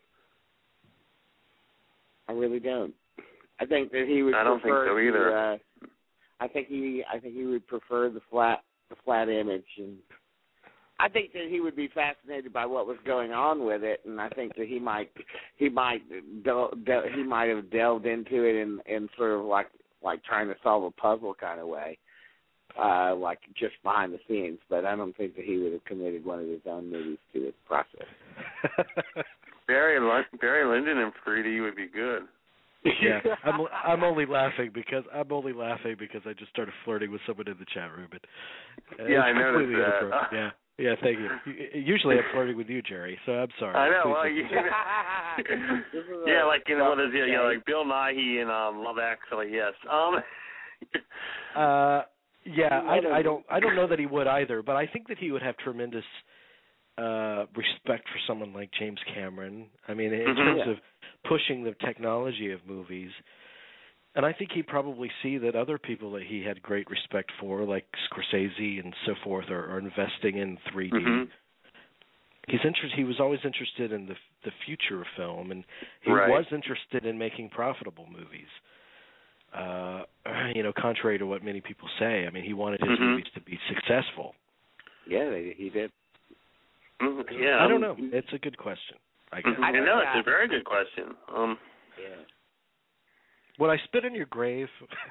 I really don't. I think that he would. I don't think prefer so either. To, uh, I think he. I think he would prefer the flat, the flat image, and I think that he would be fascinated by what was going on with it, and I think that he might. He might. Del, del, he might have delved into it in, in sort of like like trying to solve a puzzle kind of way, uh, like just behind the scenes. But I don't think that he would have committed one of his own movies to the process. Barry Barry Lyndon in three D would be good. Yeah, I'm I'm only laughing because I'm only laughing because I just started flirting with someone in the chat room. But, uh, Yeah, it's I noticed completely that. inappropriate. Yeah, Yeah, thank you. Usually I'm flirting with you, Jerry, so I'm sorry. I know. Please Well, don't- you, yeah, like you know, what is it? You know, like Bill Nighy in um, Love Actually. Yes. Um. uh, yeah, I, I don't. I don't know that he would either, but I think that he would have tremendous uh, respect for someone like James Cameron. I mean, in Mm-hmm. terms Yeah. of pushing the technology of movies. And I think he'd probably see that other people that he had great respect for, like Scorsese and so forth, are, are investing in three D. Mm-hmm. He's interest, He was always interested in the the future of film, and he Right. was interested in making profitable movies. Uh, you know, contrary to what many people say, I mean, he wanted his Mm-hmm. movies to be successful. Yeah, they, he did. Mm-hmm. Yeah. I don't um, know. It's a good question, I guess. Mm-hmm. I know it's a very good question. Um. Yeah. Would I spit in your grave?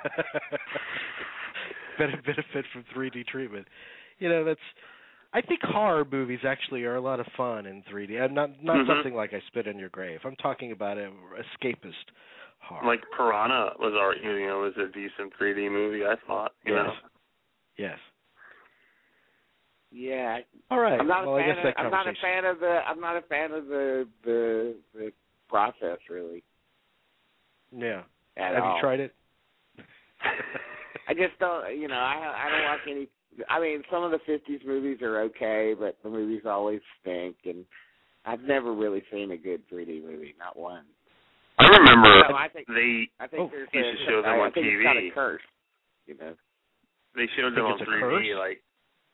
Benefit from three D treatment. You know, that's. I think horror movies actually are a lot of fun in three D. I'm not not Mm-hmm. something like I spit in your grave. I'm talking about an escapist horror. Like Piranha was our, you know, was a decent three D movie. I thought. You yes. know. Yes. Yeah. All right. I'm not well, a I fan. guess Of, that I'm not a conversation. fan of the. I'm not a fan of the the the process really. Yeah. At Have all. you tried it? I just don't. You know, I I don't like any. I mean, some of the fifties movies are okay, but the movies always stink, and I've never really seen a good three D movie, not one. I remember So I think they I think Oh, there's used a, to show them I, on I think T it's got V. a curse, you know. they showed Think them on it's a three D curse? like.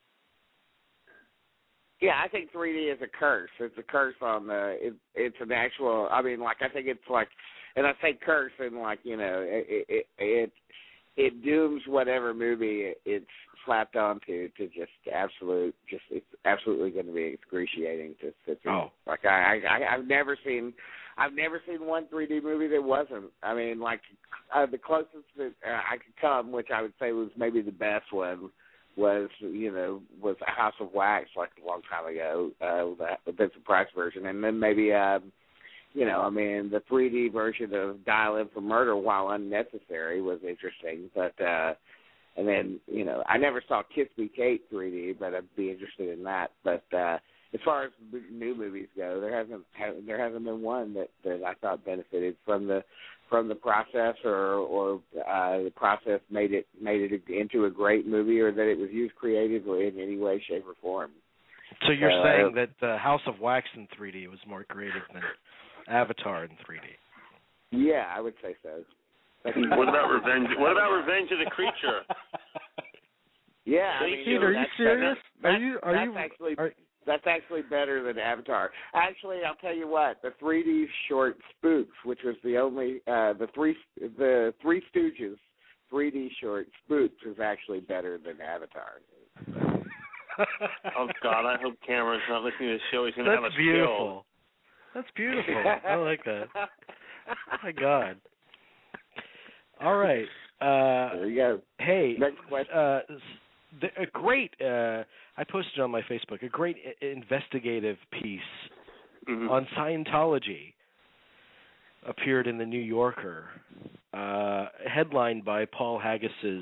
Yeah, I think three D is a curse. It's a curse on the. It, it's an actual. I mean, like I think it's like, and I say curse and like you know, it it it, it dooms whatever movie it's slapped onto to just absolute. Just it's absolutely going to be excruciating to sit through. Oh. Like I, I I've never seen. I've never seen one three D movie that wasn't. I mean, like uh, the closest that uh, I could come, which I would say was maybe the best one, was you know was House of Wax like a long time ago, uh, the Vincent Price version, and then maybe um, you know I mean the three D version of Dial M for Murder, while unnecessary, was interesting, but uh, and then you know I never saw Kiss Me Kate three D, but I'd be interested in that. But uh, as far as new movies go, there hasn't there hasn't been one that, that I thought benefited from the from the process, or or uh, the process made it made it into a great movie, or that it was used creatively in any way, shape, or form. So you're Uh, saying that uh, House of Wax in three D was more creative than Avatar in three D? Yeah, I would say so. But, What about Revenge? What about Revenge of the Creature? Yeah, I Pete, mean, Pete, you know, are you that's, serious? That's, Are you? Are that's you? actually Are, that's actually better than Avatar. Actually, I'll tell you what, the three D short Spooks, which was the only uh, the three the Three Stooges three D short Spooks, was actually better than Avatar. Oh God, I hope Cameron's not listening to the show. He's gonna That's have a beautiful. That's beautiful. I like that. Oh my God. All right. Uh, There you go. hey, Next question. uh, the, a great. Uh, I posted on my Facebook a great I- investigative piece Mm-hmm. on Scientology appeared in the New Yorker, uh, headlined by Paul Haggis's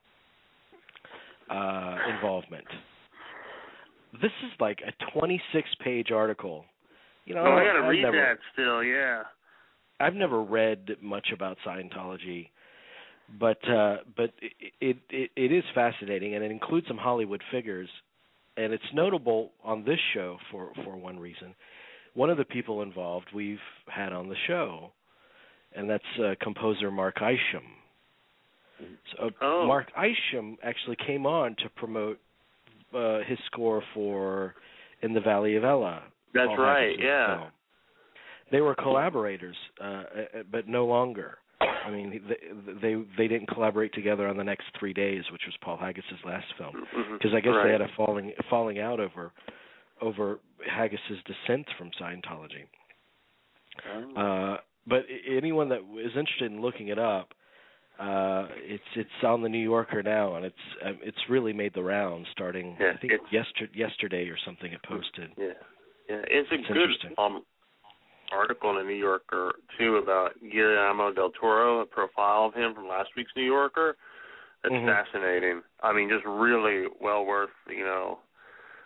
uh, involvement. This is like a twenty-six page article. You know, Oh, I gotta I've read never, that still. Yeah. I've never read much about Scientology, but uh, but it, it it it is fascinating, and it includes some Hollywood figures, and it's notable on this show for for one reason. One of the people involved we've had on the show, and that's uh, composer Mark Isham. So uh, Oh. Mark Isham actually came on to promote uh, his score for In the Valley of Ella. That's Paul right. Haggis's Yeah. film. They were collaborators, uh, but no longer. I mean, they, they they didn't collaborate together on The Next Three Days, which was Paul Haggis's last film, because I guess right. they had a falling falling out over over Haggis's descent from Scientology. Oh. Uh, but anyone that is interested in looking it up, uh, it's it's on the New Yorker now, and it's um, it's really made the rounds. Starting, Yeah, I think it's- yester- yesterday or something, it posted. Yeah. Yeah. It's a It's good interesting. um article in the New Yorker too about Guillermo del Toro, a profile of him from last week's New Yorker. That's Mhm. fascinating. I mean, just really well worth, you know,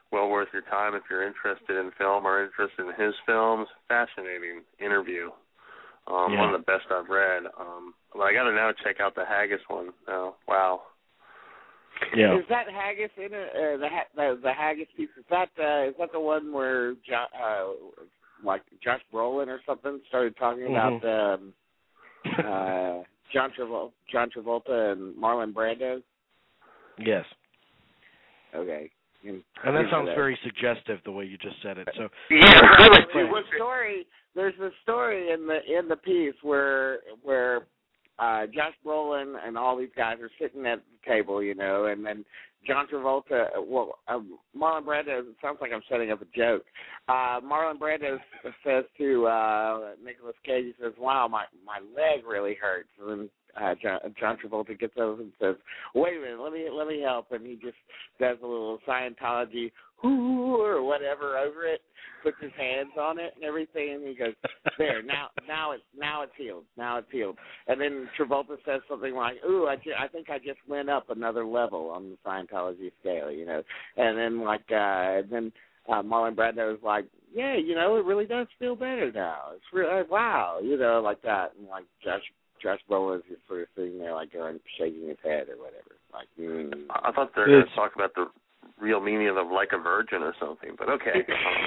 well worth your time if you're interested in film or interested in his films. Fascinating interview. Um, yeah. One of the best I've read. Um, but I got to now check out the Haggis one. Oh, wow. Yeah. Is that Haggis in it? Uh, the, the the Haggis piece? Is that uh, is that the one where jo- uh, like Josh Brolin or something started talking mm-hmm. about um, uh, John Travolta, John Travolta and Marlon Brando? Yes. Okay. And, and that you know sounds that. very suggestive the way you just said it. So yeah, there's a story. There's a story in the in the piece where where uh, Josh Brolin and all these guys are sitting at the table, you know, and then John Travolta. Well, um, Marlon Brando. It sounds like I'm setting up a joke. Uh, Marlon Brando says to uh, Nicolas Cage, he says, "Wow, my my leg really hurts." And then Uh, John, John Travolta gets over and says, "Wait a minute, let me let me help," and he just does a little Scientology whoo or whatever over it, puts his hands on it and everything, and he goes, "There, now now it's now it's healed, now it's healed." And then Travolta says something like, "Ooh, I, ju- I think I just went up another level on the Scientology scale," you know, and then like uh, and then uh, Marlon Brando is like, "Yeah, you know, it really does feel better now. It's really wow, you know, like that," and like Josh. Josh Brolin is just sort of sitting there like going, shaking his head or whatever. Like, mm. I thought they were going to talk about the real meaning of like a virgin or something, but okay.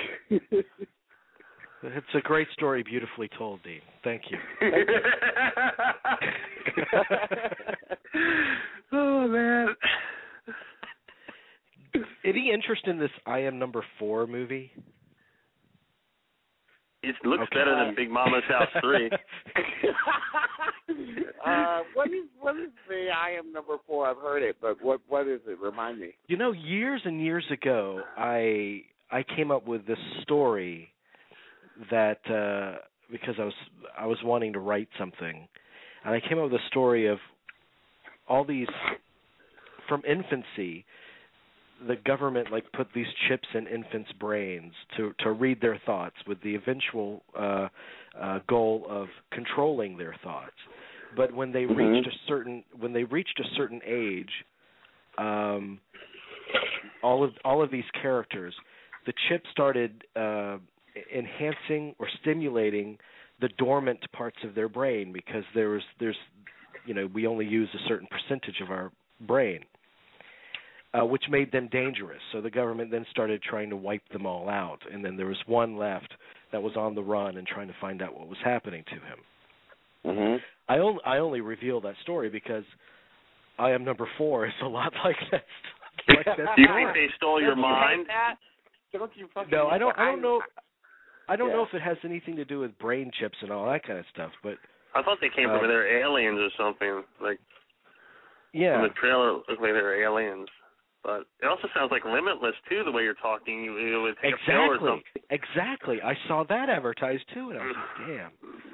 It's a great story, beautifully told, Dean. Thank you. Oh, man. Any interest in this I Am Number Four movie? It looks okay. better than Big Mama's House three. uh, what is what is the I Am Number Four? I've heard it, but what what is it? Remind me. You know, years and years ago, I I came up with this story that uh, because I was I was wanting to write something, and I came up with a story of all these from infancy. The government like put these chips in infants' brains to to read their thoughts with the eventual uh, uh, goal of controlling their thoughts. But when they mm-hmm. reached a certain when they reached a certain age, um, all of all of these characters, the chip started uh, enhancing or stimulating the dormant parts of their brain because there was there's you know we only use a certain percentage of our brain. Uh, which made them dangerous. So the government then started trying to wipe them all out, and then there was one left that was on the run and trying to find out what was happening to him. Mm-hmm. I, on, I only reveal that story because I Am Number Four is a lot like that. Like that Do you story. think they stole your mind? Don't you fucking No, I don't. I don't know. I don't yeah. know if it has anything to do with brain chips and all that kind of stuff. But I thought they came uh, from they're aliens or something. Like yeah, from the trailer, it looked like they were aliens. But it also sounds like Limitless, too, the way you're talking. You, you would take exactly. a pill or something. Exactly. I saw that advertised, too, and I was like, damn.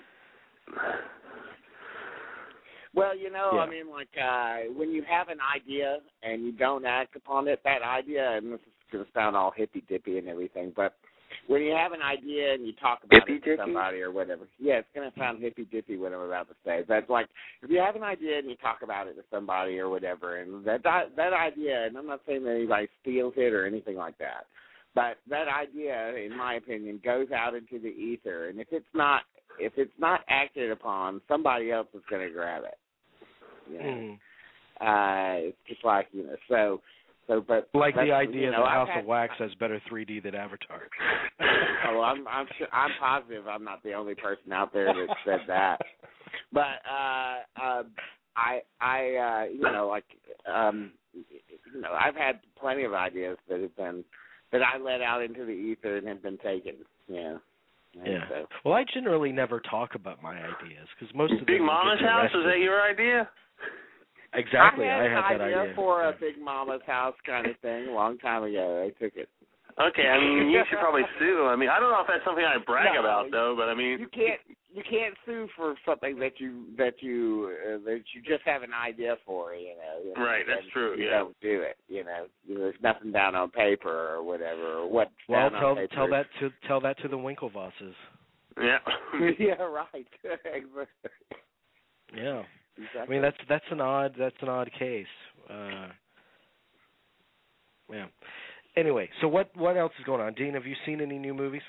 Well, you know, yeah. I mean, like, uh, when you have an idea and you don't act upon it, that idea, and this is going to sound all hippy-dippy and everything, but when you have an idea and you talk about it to somebody or whatever, yeah, it's going to sound hippy-dippy what I'm about to say. But, like, if you have an idea and you talk about it to somebody or whatever, and that that idea, and I'm not saying that anybody steals it or anything like that, but that idea, in my opinion, goes out into the ether, and if it's not if it's not acted upon, somebody else is going to grab it. You know? mm. uh, it's just like, you know, so... So, but like the idea you know, that House had, of Wax has better three D than Avatar. Oh, I'm I'm sure, I'm positive I'm not the only person out there that said that. But uh, uh, I I uh, you know like um, you know I've had plenty of ideas that have been that I let out into the ether and have been taken. Yeah. Yeah. So. Well, I generally never talk about my ideas because most of Big them Mama's House, is that your idea? Exactly, I had, I had an that idea idea for a Big Mama's House kind of thing a long time ago. I took it. Okay, I mean, you should probably sue. I mean, I don't know if that's something I brag no, about though, but I mean, you can't you can't sue for something that you that you uh, that you just have an idea for. You know. Right, that's true. You yeah. don't do it. You know, there's nothing down on paper or whatever. Or what's well, down tell on paper. tell that to tell that to the Winklevosses. Yeah. Yeah. Right. Exactly. Yeah. Exactly. I mean that's that's an odd that's an odd case. Uh, yeah, Anyway, so what what else is going on, Dean? Have you seen any new movies?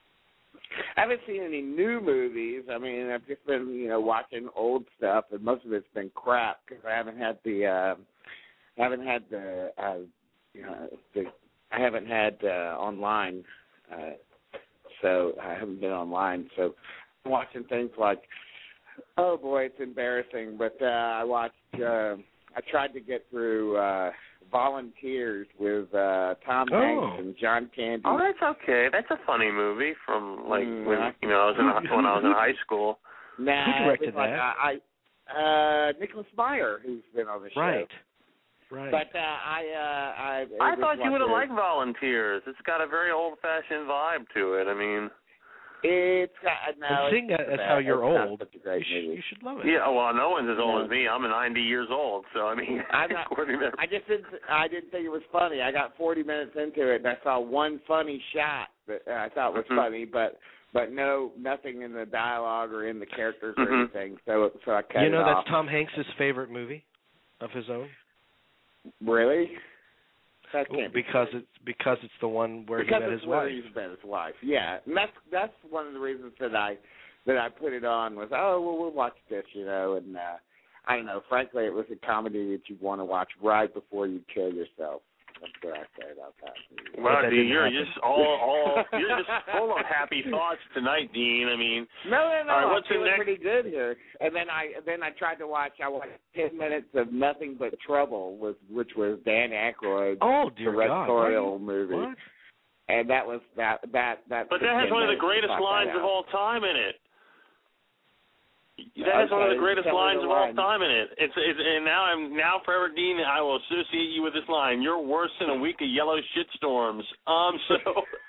I haven't seen any new movies. I mean, I've just been, you know, watching old stuff, and most of it's been crap because I haven't had the, uh, I haven't had the, uh, you know, the, I haven't had uh, online, uh, so I haven't been online. So I'm watching things like, oh boy, it's embarrassing, but uh, I watched, uh, I tried to get through uh, Volunteers with uh, Tom Oh. Hanks and John Candy. Oh, that's okay. That's a funny movie from like Mm, when I- you know I was in when I was in high school. Nah, Who directed it was like, that? I, I uh, Nicholas Meyer, who's been on the show. Right. Right. But uh, I, uh, I, it I was thought you like would have a- liked Volunteers. It's got a very old-fashioned vibe to it. I mean, It's got no. and seeing it's as bad. how you're it's not old, such a you great should, movie. you should love it. yeah. Well, no one's as old Yeah. as me. I'm ninety years old, so I mean, I'm not- according to I just didn't. I didn't think it was funny. I got forty minutes into it, and I saw one funny shot that I thought was Mhm. funny, but but no, nothing in the dialogue or in the characters or Mhm. anything. So so I cut You know it that's off. Tom Hanks' favorite movie of his own? Really? That can't be because true. it's because it's the one where because he met it's his where wife. he's met his wife. Yeah, and that's that's one of the reasons that I that I put it on was oh well we'll watch this, you know, and uh, I don't know. Frankly, it was a comedy that you want to watch right before you kill yourself. That's what I say about that. Well, that Dean, didn't you're happen. just all, all you're just full of happy thoughts tonight, Dean. I mean, No, no, no. All right, I'm what's the feeling next- pretty good here. And then I then I tried to watch. I watched ten minutes of Nothing But Trouble, with which was Dan Aykroyd's Oh dear God! directorial What? movie, What? and that was that that that. but took that has ten one of the minutes to greatest talk lines that of out. all time in it. That has one of Okay, the greatest tell me lines the of all line. time in it. It's, it's and now I'm now forever, Dean. I will associate you with this line. You're worse than a week of yellow shitstorms. Um, so.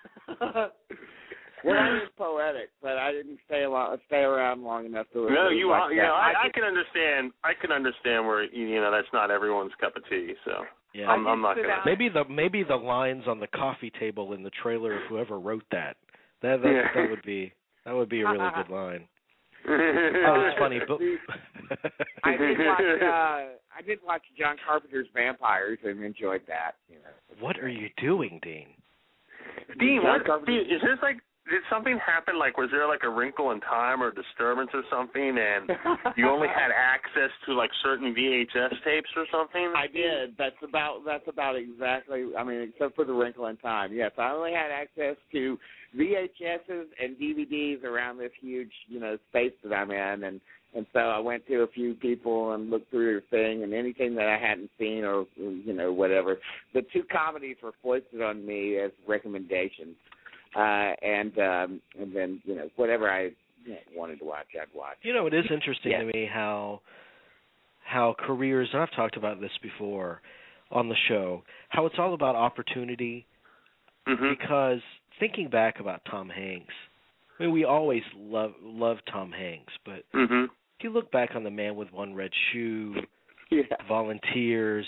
Well, that is poetic, but I didn't stay a lot, stay around long enough to. No, to you watch are. You that. know, I, I did- can understand. I can understand where you know that's not everyone's cup of tea. So Yeah. I'm, I I'm not did sit gonna. down- Maybe the maybe the lines on the coffee table in the trailer of whoever wrote that. That that, Yeah. that would be that would be a really good line. Oh, Uh, it's funny, but I did watch. Uh, I did watch John Carpenter's Vampires and enjoyed that. You know. what are you doing, Dean? Dean, John what, Carpenter- Dean, is this like? Did something happen? Like, was there like a wrinkle in time or disturbance or something, and you only had access to like certain V H S tapes or something? I did. That's about. That's about exactly. I mean, except for the wrinkle in time. Yes, I only had access to V H S's and D V Ds around this huge, you know, space that I'm in, and and so I went to a few people and looked through their thing, and anything that I hadn't seen or you know whatever. The two comedies were foisted on me as recommendations. Uh, and um, and then you know whatever I you know, wanted to watch, I'd watch. You know, it is interesting Yeah. to me how how careers, and I've talked about this before on the show, how it's all about opportunity. Mm-hmm. Because thinking back about Tom Hanks, I mean, we always love love Tom Hanks, but Mm-hmm. if you look back on The Man with One Red Shoe, Yeah. Volunteers,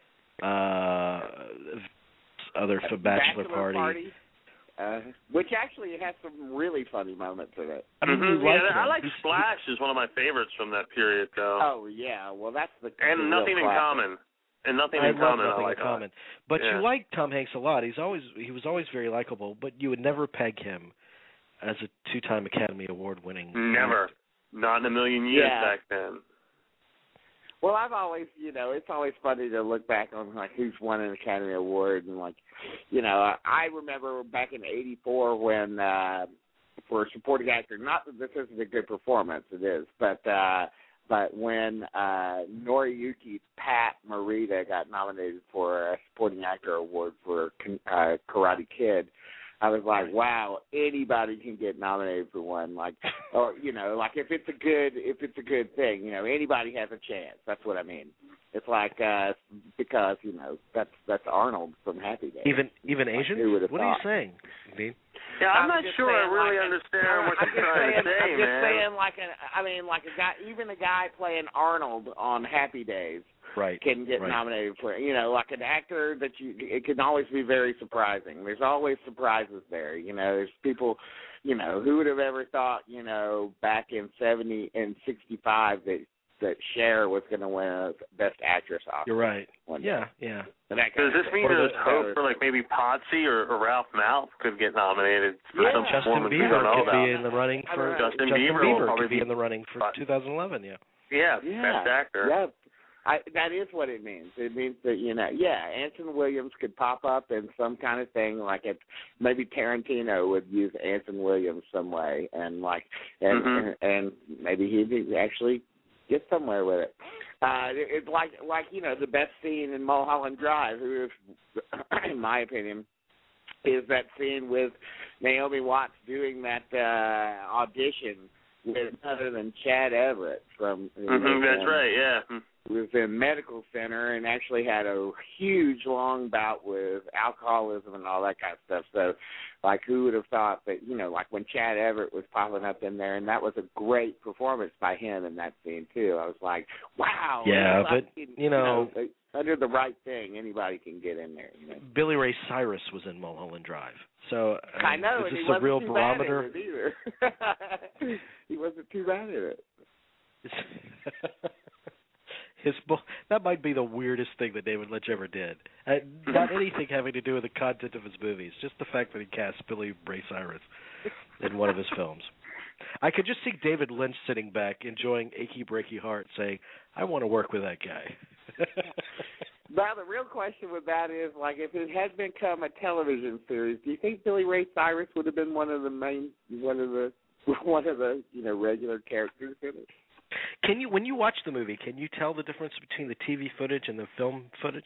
uh, other for Bachelor, Party. Uh, which actually has some really funny moments in it. I mean, Mhm. you Yeah, like I him. like He's- Splash is one of my favorites from that period, though. Oh yeah, well that's the the and real Nothing in classic. Common. And Nothing I in love Common. Nothing I like in a lot. Common. But Yeah. you like Tom Hanks a lot. He's always he was always very likable, but you would never peg him as a two-time Academy Award winning. Never. Not in a million years Yeah. back then. Well, I've always, you know, it's always funny to look back on like who's won an Academy Award and like, you know, I, I remember back in eighty-four when uh, for supporting actor. Not that this isn't a good performance, it is, but uh, but when uh, Noriyuki's Pat Morita got nominated for a supporting actor award for uh, Karate Kid. I was like, wow, anybody can get nominated for one. Like, or you know, like if it's a good, if it's a good thing, you know, anybody has a chance. That's what I mean. It's like uh, because you know that's that's Arnold from Happy Days. Even even Like, Asians? who would have What thought? are you saying, Dean? Yeah, I'm I'm not just sure I saying, really like, understand what I'm you're just trying saying, to say, I'm just man. saying, like a, I mean, like a guy, even a guy playing Arnold on Happy Days Right. can get right. nominated for, you know, like an actor that you, it can always be very surprising. There's always surprises there, you know. There's people, you know, who would have ever thought, you know, back in seventy and sixty-five that that Cher was going to win a Best Actress Oscar. You're right. One Yeah, day. yeah. And that Does kind of this thing. mean Or there's the- hope for like maybe Potsy or, or Ralph Malph could get nominated for Yeah. some Justin performance we don't know Bieber could about? be in the running I for don't know. Justin Justin Bieber Bieber will probably could be be- in the running for but- twenty eleven. Yeah. Yeah, Yeah. Best Actor. Yeah. I, that is what it means. It means that, you know, yeah, Anson Williams could pop up in some kind of thing, like it, maybe Tarantino would use Anson Williams some way, and like, and Mhm. and, and maybe he'd actually get somewhere with it. Uh, it, it's like, like you know, the best scene in Mulholland Drive, who is, in my opinion, is that scene with Naomi Watts doing that uh, audition with other than Chad Everett from. Mhm, that's right. Yeah. Was in medical center and actually had a huge long bout with alcoholism and all that kind of stuff. So, like, who would have thought that, you know, like when Chad Everett was popping up in there, and that was a great performance by him in that scene too. I was like, wow. Yeah, like, but, you know, you know, under the right thing, anybody can get in there. You know? Billy Ray Cyrus was in Mulholland Drive. So uh, I know, is and this he a wasn't real too barometer? bad at it either. He wasn't too bad at it. His bo- that might be the weirdest thing that David Lynch ever did. Uh, not anything having to do with the content of his movies, just the fact that he cast Billy Ray Cyrus in one of his films. I could just see David Lynch sitting back, enjoying Achy Breaky Heart, saying, I want to work with that guy. Now, the real question with that is, like, if it had become a television series, do you think Billy Ray Cyrus would have been one of the main, one of the, one of the, you know, regular characters in it? Can you, when you watch the movie, can you tell the difference between the T V footage and the film footage?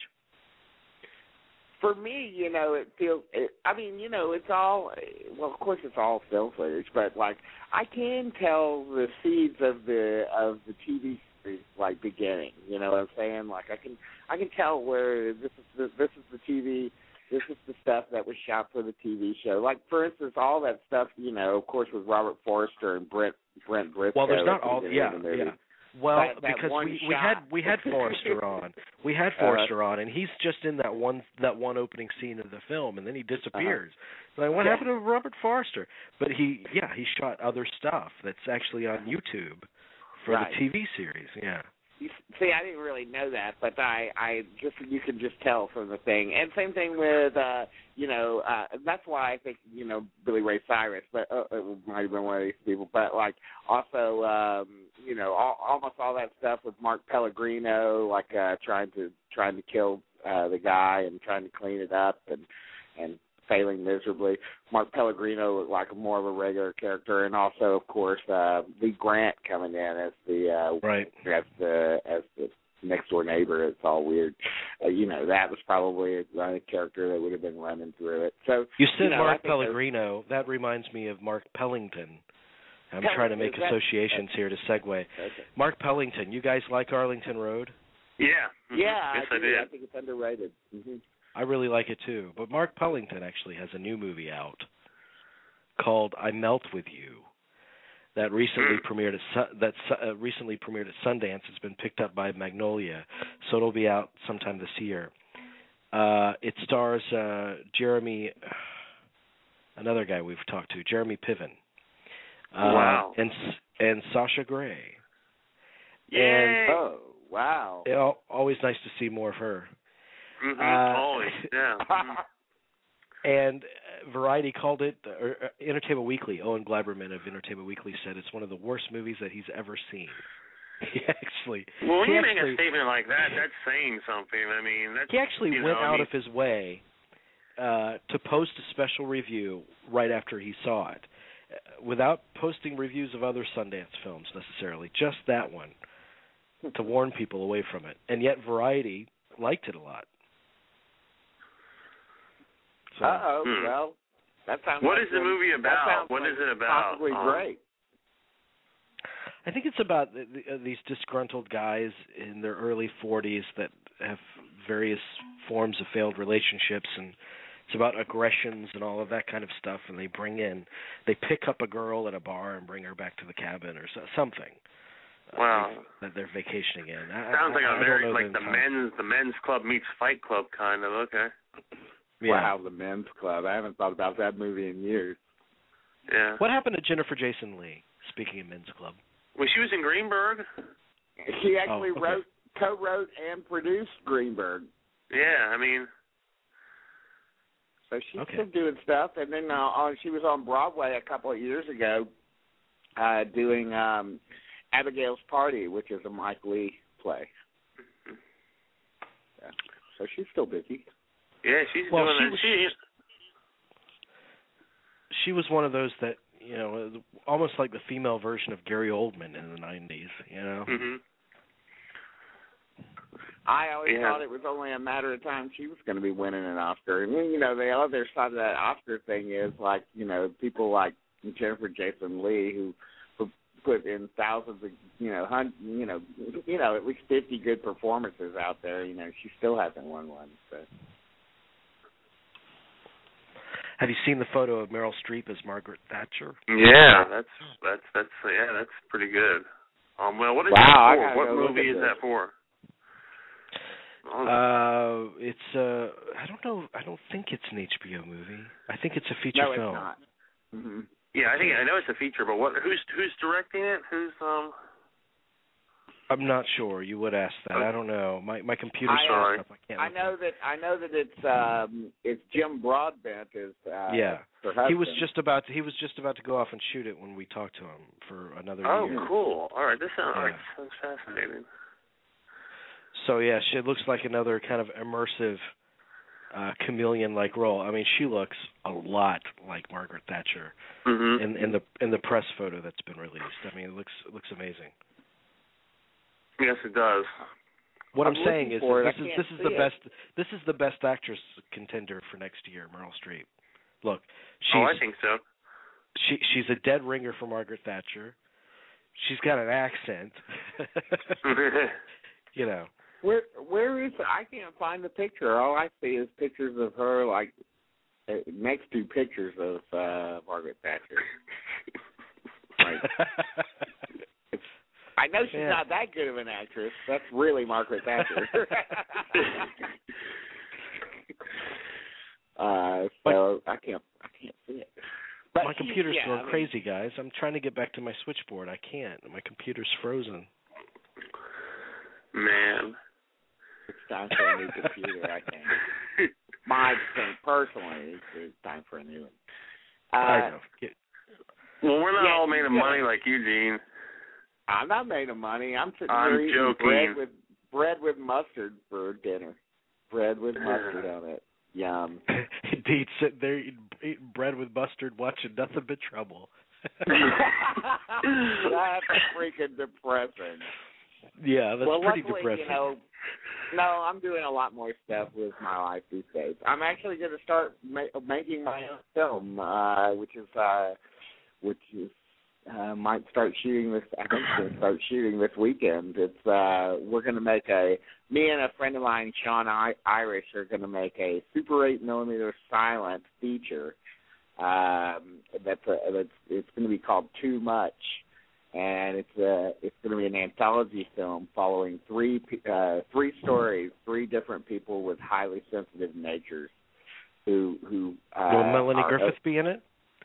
For me, you know, it feels. It, I mean, you know, it's all. Well, of course, it's all film footage, but like, I can tell the seeds of the of the T V series, like, beginning. You know what I'm saying? Like, I can I can tell where this is the, this is the T V. This is the stuff that was shot for the T V show. Like, for instance, all that stuff, you know, of course, with Robert Forster and Brent Brent Briscoe. Well, there's not at the all. beginning Yeah, of the movie. yeah. Well, That- that because one we, we shot. had we had Forrester on, we had Uh-huh. Forrester on, and he's just in that one that one opening scene of the film, and then he disappears. Like, what Yeah. happened to Robert Forrester? But he, yeah, he shot other stuff that's actually on YouTube for Right. the T V series. Yeah. You- See, I didn't really know that, but I, I just you can just tell from the thing. And same thing with, uh, you know, uh, that's why I think, you know, Billy Ray Cyrus, but uh, it might have been one of these people. But like also, um, you know, all, almost all that stuff with Mark Pellegrino, like uh, trying to trying to kill uh, the guy and trying to clean it up and and failing miserably. Mark Pellegrino looked like more of a regular character, and also, of course, uh, Lee Grant coming in as the uh, Right. as the as the next door neighbor. It's all weird. Uh, you know, that was probably a, a character that would have been running through it. So You said you know, I Mark think those- Pellegrino. That reminds me of Mark Pellington. I'm Pellington, trying to make is that- associations here to segue. Okay. Mark Pellington. You guys like Arlington Road? Yeah. Mhm. Yeah, Yes, I, I do. did. I think it's underrated. Mm-hmm. I really like it too. But Mark Pellington actually has a new movie out called I Melt With You that recently premiered at Su- that uh, recently premiered at Sundance. It's been picked up by Magnolia, so it'll be out sometime this year. Uh, it stars uh, Jeremy, another guy we've talked to, Jeremy Piven. Uh, Wow. And and Sasha Grey. Yay. Oh, wow. It, al- always nice to see more of her. Mhm. uh, Always. Yeah. Mhm. And uh, Variety called it, or uh, Entertainment Weekly, Owen Gleiberman of Entertainment Weekly said it's one of the worst movies that he's ever seen. He actually, Well, when he you make actually, a statement like that, that's saying something. I mean, that's he actually you went know, I out mean, of his way uh, to post a special review right after he saw it, uh, without posting reviews of other Sundance films necessarily, just that one, to warn people away from it. And yet Variety liked it a lot. So, Uh oh. Hmm. Well, that sounds. What like is the some- movie that about? sounds What like is it about? Possibly Um, great. I think it's about the, the, uh, these disgruntled guys in their early forties that have various forms of failed relationships, and it's about aggressions and all of that kind of stuff. And they bring in, they pick up a girl at a bar and bring her back to the cabin or so, something. Wow. Uh, that they're vacationing in. I, Sounds like I, I a don't very know like the entire- men's the men's club meets Fight Club kind of. Okay. Yeah. Wow, the Men's Club. I haven't thought about that movie in years. Yeah. What happened to Jennifer Jason Leigh? Speaking of Men's Club. Well, she was in Greenberg. She actually oh, okay. wrote, co-wrote, and produced Greenberg. Yeah, I mean. So she's Okay. still doing stuff, and then uh, on, she was on Broadway a couple of years ago, uh, doing um, Abigail's Party, which is a Mike Lee play. Yeah. So she's still busy. Yeah, she's well, doing she that. was, She, she was one of those that, you know, almost like the female version of Gary Oldman in the nineties, you know? mm-hmm. I always Yeah. thought it was only a matter of time she was going to be winning an Oscar. And, you know, the other side of that Oscar thing is, like, you know, people like Jennifer Jason Leigh who put in thousands of, you know, hun- you know, you know, at least fifty good performances out there. You know, she still hasn't won one. So. Have you seen the photo of Meryl Streep as Margaret Thatcher? Yeah, that's that's that's yeah, that's pretty good. Um, well, what is wow, that for? What go movie is this. that for? Uh, it's uh, I don't know. I don't think it's an H B O movie. I think it's a feature no, film. No, it's not. Mm-hmm. Yeah, I think I know it's a feature, but what? Who's who's directing it? Who's um? I'm not sure. You would ask that. I don't know. My my computer's I, sorry. Up. I can't. I know that I know that it's um it's Jim Broadbent is uh, yeah. her husband. He was just about to, he was just about to go off and shoot it when we talked to him for another oh, year. Oh, cool. All right, this sounds Yeah. all right, sounds fascinating. So yeah, she, it looks like another kind of immersive uh, chameleon-like role. I mean, she looks a lot like Margaret Thatcher Mm-hmm. in, in the in the press photo that's been released. I mean, it looks it looks amazing. Yes, it does. What I'm I'm, saying is for that it. this I is can't this is see the it. best this is the best actress contender for next year, Meryl Streep. Look, she's Oh, I think so. she she's a dead ringer for Margaret Thatcher. She's got an accent. You know. Where where is I can't find the picture. All I see is pictures of her like uh, next to pictures of uh, Margaret Thatcher. Right. I know she's Yeah. not that good of an actress. That's really Margaret Thatcher. uh, so I can't I can't see it. But my she- computer's yeah, going I mean, crazy, guys. I'm trying to get back to my switchboard. I can't. My computer's frozen. Man. It's time for a new computer. I think. My thing personally is it's time for a new one. Uh, I know. Get, Well, we're not Yeah, all made of yeah. money like you, Gene. I'm not made of money. I'm sitting I'm here eating joking. bread with bread with mustard for dinner. Bread with mustard on it. Yum. indeed, sitting there eating, eating bread with mustard, watching nothing but trouble. That's freaking depressing. Yeah, that's well, pretty luckily, depressing. you know, no, I'm doing a lot more stuff with my life these days. I'm actually going to start ma- making my own film, uh, which is, uh, which is, uh, might start shooting this. I think it's going to start shooting this weekend. It's, uh, we're going to make a. Me and a friend of mine, Sean I- Irish, are going to make a Super eight millimeter silent feature. Um, that's a, that's it's going to be called Too Much. And it's a, it's going to be an anthology film following three uh, three stories, three different people with highly sensitive natures, who who. Uh, Will Melanie are, Griffith be in it?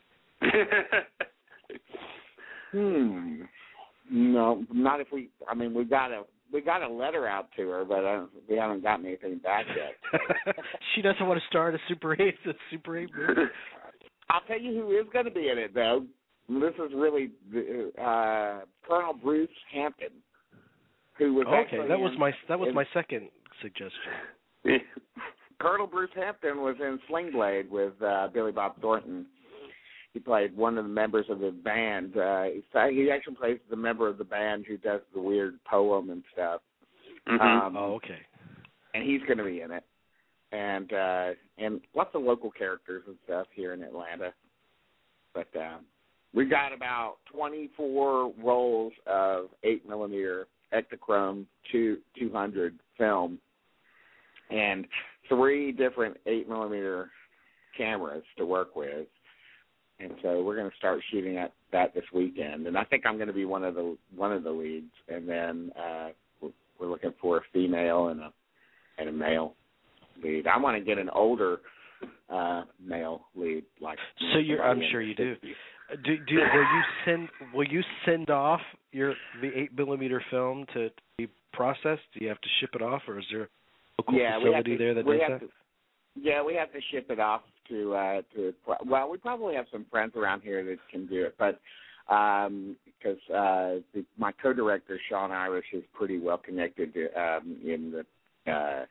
Hmm. No, not if we. I mean, we got a we got a letter out to her, but uh, we haven't gotten anything back yet. She doesn't want to star in a Super eight, a Super eight movie. I'll tell you who is going to be in it, though. This is really uh, Colonel Bruce Hampton, who was Okay, actually that was in, my that was in, my second suggestion. Colonel Bruce Hampton was in Sling Blade with uh, Billy Bob Thornton. He played one of the members of the band. Uh, he actually plays the member of the band who does the weird poem and stuff. Mm-hmm. Um, Oh, okay. And he's going to be in it, and uh, and lots of local characters and stuff here in Atlanta. But uh, we got about twenty-four rolls of eight millimeter Ektachrome two two hundred film, and three different eight millimeter cameras to work with. And so we're going to start shooting at that this weekend, and I think I'm going to be one of the one of the leads. And then uh, we're, we're looking for a female and a and a male lead. I want to get an older uh, male lead, like. So you're, I'm somebody in sure their you do. sixties. Do, do will you send will you send off your the eight millimeter film to be processed? Do you have to ship it off, or is there a local yeah, we have facility to, there that we does have that? To, yeah, we have to ship it off to uh, to. Well, we probably have some friends around here that can do it, but um, because uh, the, my co-director Sean Irish is pretty well connected to, um, in the. Uh,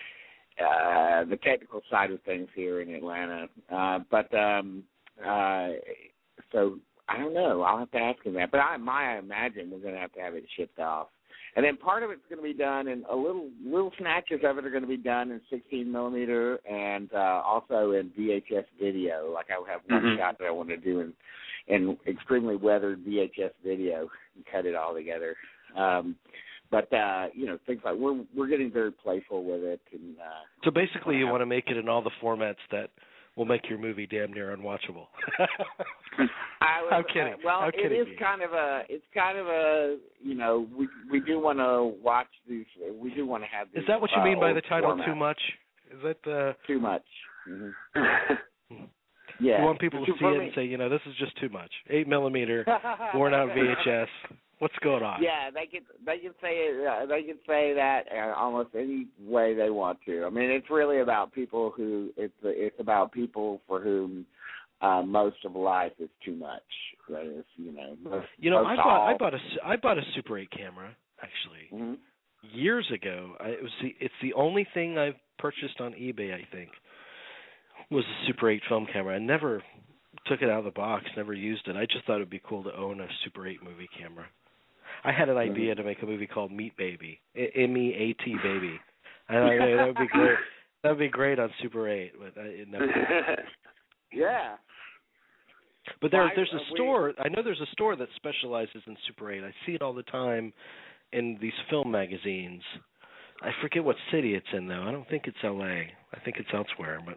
Uh, the technical side of things here in Atlanta. Uh, but um, uh, so I don't know. I'll have to ask him that. But I, my, I imagine we're going to have to have it shipped off. And then part of it's going to be done, and a little little snatches of it are going to be done in sixteen millimeter and uh, also in V H S video. Like I have one mm-hmm. shot that I want to do in, in extremely weathered V H S video and cut it all together. Um, But uh, you know, things like we're we're getting very playful with it, and uh, so basically, you want to make it in all the formats that will make your movie damn near unwatchable. I was, I'm kidding. Uh, well, I'm it kidding is you. kind of a it's kind of a you know we we do want to watch these. We do want to have. These, Is that what you uh, mean by old the title? formats. Too much? Is that uh, Too much? Mm-hmm. Yeah. You want people to For see it me- and say, you know, this is just too much. Eight millimeter, worn out V H S. What's going on? Yeah, they can they can say it, uh, they can say that uh, almost any way they want to. I mean, it's really about people who it's it's about people for whom uh, most of life is too much. That is, you know, most, You know, I most bought all. I bought a I bought a Super eight camera actually Mm-hmm. years ago. I, it was the it's the only thing I've purchased on eBay. I think was a Super eight film camera. I never took it out of the box, never used it. I just thought it'd be cool to own a Super eight movie camera. I had an idea to make a movie called Meat Baby, M E A T Baby, and I mean, that would be great. That would be great on Super eight, but I, it never. Yeah. But there, Why, there's uh, a store. I know there's a store that specializes in Super eight. I see it all the time in these film magazines. I forget what city it's in though. I don't think it's L A. I think it's elsewhere. But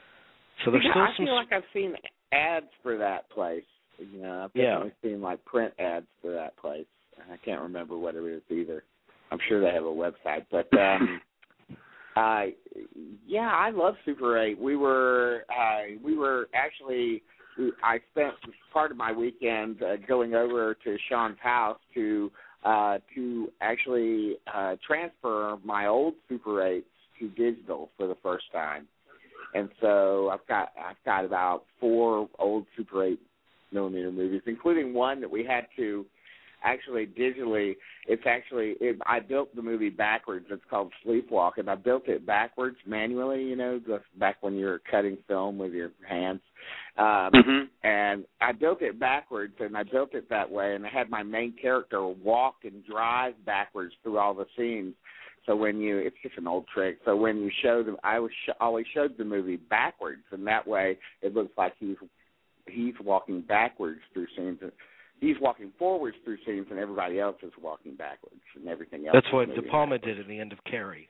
so there's Yeah, still I some. feel like I've seen ads for that place. You know, I've Yeah. definitely seen like print ads for that place. I can't remember what it is either. I'm sure they have a website, but um, uh, yeah, I love Super eight. We were uh, we were actually I spent part of my weekend uh, going over to Sean's house to uh, to actually uh, transfer my old Super eights to digital for the first time. And so I've got I've got about four old Super eight millimeter movies, including one that we had to actually digitally. It's actually it, I built the movie backwards. It's called Sleepwalk, and I built it backwards manually. You know, just back when you were cutting film with your hands. Um, mm-hmm. And I built it backwards, and I built it that way. And I had my main character walk and drive backwards through all the scenes. So when you, it's just an old trick. So when you show them, I was sh- always showed the movie backwards, and that way it looks like he's he's walking backwards through scenes. He's walking forwards through scenes, and everybody else is walking backwards, and everything else. That's what is De moving Palma backwards. did in the end of Carrie.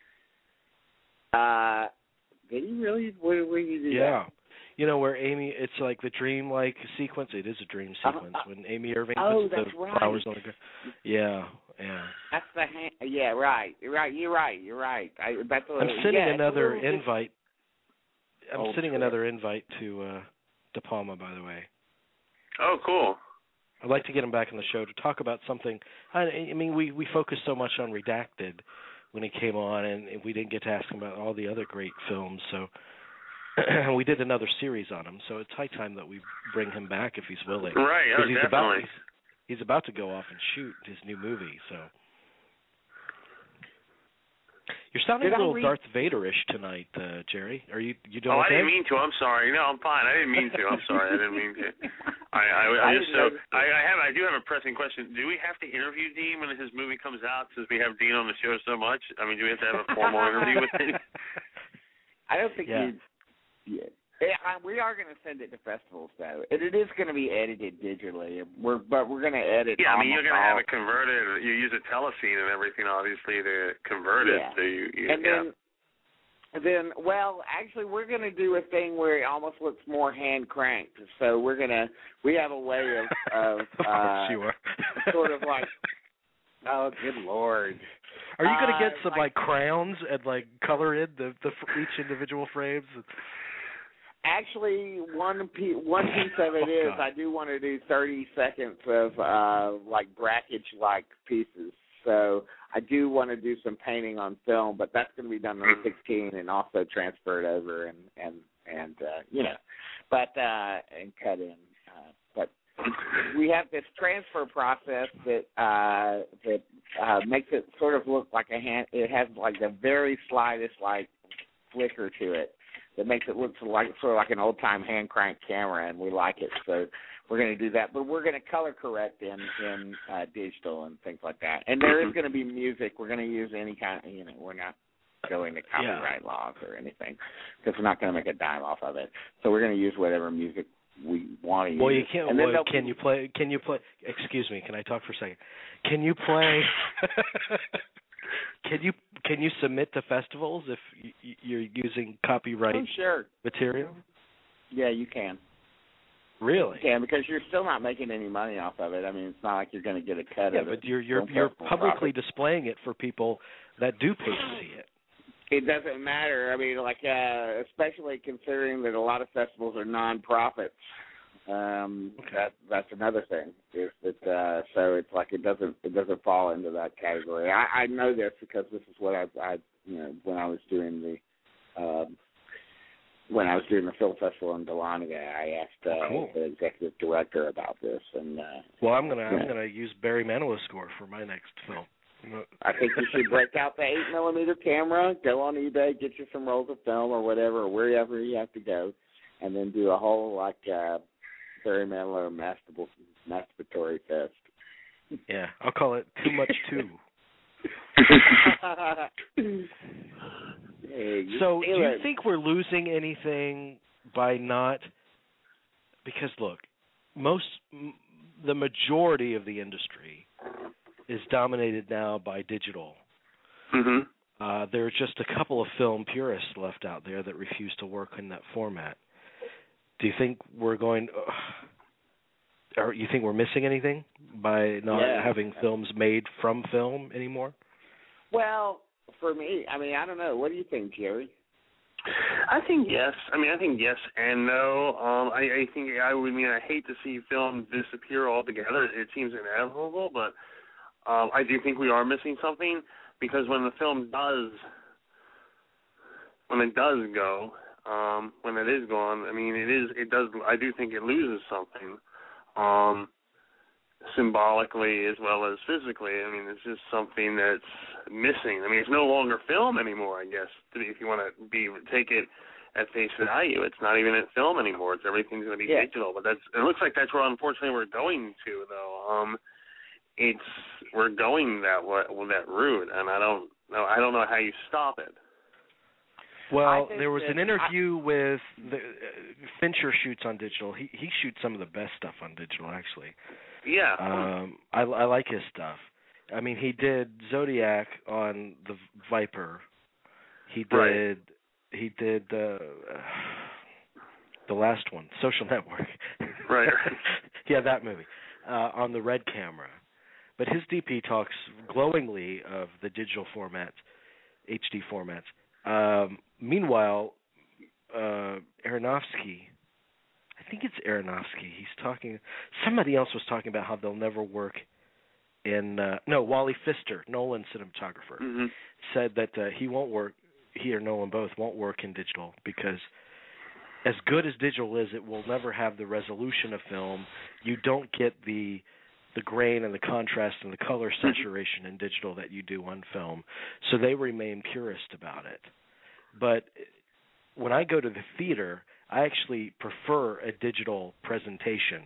Uh, did he really? Where, where did he do Yeah. that? You know, where Amy, it's like the dream-like sequence. It is a dream sequence Uh, when Amy Irving oh, puts that's the right. flowers on the ground. Yeah, yeah. That's the hand. Yeah, right, right. You're right. You're right. I, that's a, I'm sending yeah, it's a another little invite. I'm Old sending trick. another invite to uh, De Palma, by the way. Oh, cool. I'd like to get him back on the show to talk about something. I, I mean, we, we focused so much on Redacted when he came on, and we didn't get to ask him about all the other great films. So we did another series on him. So it's high time that we bring him back if he's willing. Right, oh, 'Cause he's about definitely. he's, he's about to go off and shoot his new movie. So you're sounding Did a I little read- Darth Vader-ish tonight, uh, Jerry. Are you you doing Oh, I okay? didn't mean to. I'm sorry. No, I'm fine. I didn't mean to. I'm sorry. I didn't mean to. I I, I, I just didn't so notice I, I have I do have a pressing question. Do we have to interview Dean when his movie comes out? Since we have Dean on the show so much, I mean, do we have to have a formal interview with him? I don't think Yeah. you. Yeah. Yeah, I- we are going to send it to festivals, though. It, it is going to be edited digitally. We're but we're going to edit. Yeah, I mean, you're almost going to have all- it converted. You use a telescene and everything, obviously, to convert it. Yeah. So you, you And yeah. then, then, well, actually, we're going to do a thing where it almost looks more hand cranked. So we're gonna we have a way of of Of uh, course you are. sort of like. Oh, good Lord! Are you going to Uh, get some like- like crowns and like color in the, the each individual frames? Actually, one piece, one piece of it Oh, is God. I do want to do thirty seconds of uh, like brackage-like pieces. So I do want to do some painting on film, but that's going to be done on sixteen and also transferred over and and and uh, you know, but uh, and cut in. Uh, but we have this transfer process that uh, that uh, makes it sort of look like a hand. It has like the very slightest like flicker to it that makes it look like sort of like an old time hand crank camera, and we like it. So we're going to do that, but we're going to color correct in in uh, digital and things like that. And there is going to be music. We're going to use any kind of, you know, we're not going to copyright yeah. laws or anything because we're not going to make a dime off of it. So we're going to use whatever music we want to use. Well, you can't. And well, can you play? Can you play? Excuse me. Can I talk for a second? Can you play? Can you can you submit to festivals if you're using copyright oh, sure. material? Yeah, you can. Really? Yeah, because you're still not making any money off of it. I mean, it's not like you're going to get a cut yeah, of it. Yeah, but you're you're you're publicly profit. displaying it for people that do pay to see it. It doesn't matter. I mean, like uh, especially considering that a lot of festivals are non-profits. Um, okay. That that's another thing. Is that uh, so it's like it doesn't it doesn't fall into that category. I, I know this because this is what I, I you know when I was doing the um, when I was doing the film festival in Dahlonega, I asked uh, cool. the executive director about this. And uh, well, I'm gonna yeah. I'm gonna use Barry Manilow's score for my next film. I think you should break out the eight millimeter camera, go on eBay, get you some rolls of film or whatever, or wherever you have to go, and then do a whole like. Uh, Barry Manilow masturbatory, masturbatory fest. Yeah, I'll call it Too Much Too. hey, so, do you think we're losing anything by not? Because look, most, m- the majority of the industry is dominated now by digital. Mm-hmm. Uh, there are just a couple of film purists left out there that refuse to work in that format. Do you think we're going, uh, or you think we're missing anything by not yeah. having films made from film anymore? Well, for me, I mean, I don't know. What do you think, Jerry? I think yes. I mean, I think yes and no. Um, I, I think I would I mean I hate to see film disappear altogether. It seems inevitable, but um, I do think we are missing something because when the film does, when it does go. Um, when it is gone, I mean, it is. It does. I do think it loses something, um, symbolically as well as physically. I mean, it's just something that's missing. I mean, it's no longer film anymore. I guess if you want to be take it at face value, it's not even in film anymore. It's everything's going to be yeah. digital. But that's. It looks like that's where unfortunately we're going to, though. Um, it's we're going that way, that route, and I don't know. I don't know how you stop it. Well, there was an interview I, with the, uh, Fincher shoots on digital. He he shoots some of the best stuff on digital, actually. Yeah. Um, I, I like his stuff. I mean, he did Zodiac on the Viper. He did right. he did uh, the last one, Social Network. Right. yeah, that movie uh, on the Red camera. But his D P talks glowingly of the digital formats, H D formats. Um, meanwhile, uh, Aronofsky, I think it's Aronofsky, he's talking, somebody else was talking about how they'll never work in, uh, no, Wally Pfister, Nolan's cinematographer, mm-hmm. said that uh, he won't work, he or Nolan both won't work in digital because as good as digital is, it will never have the resolution of film. You don't get the the grain and the contrast and the color saturation in digital that you do on film. So they remain purist about it. But when I go to the theater, I actually prefer a digital presentation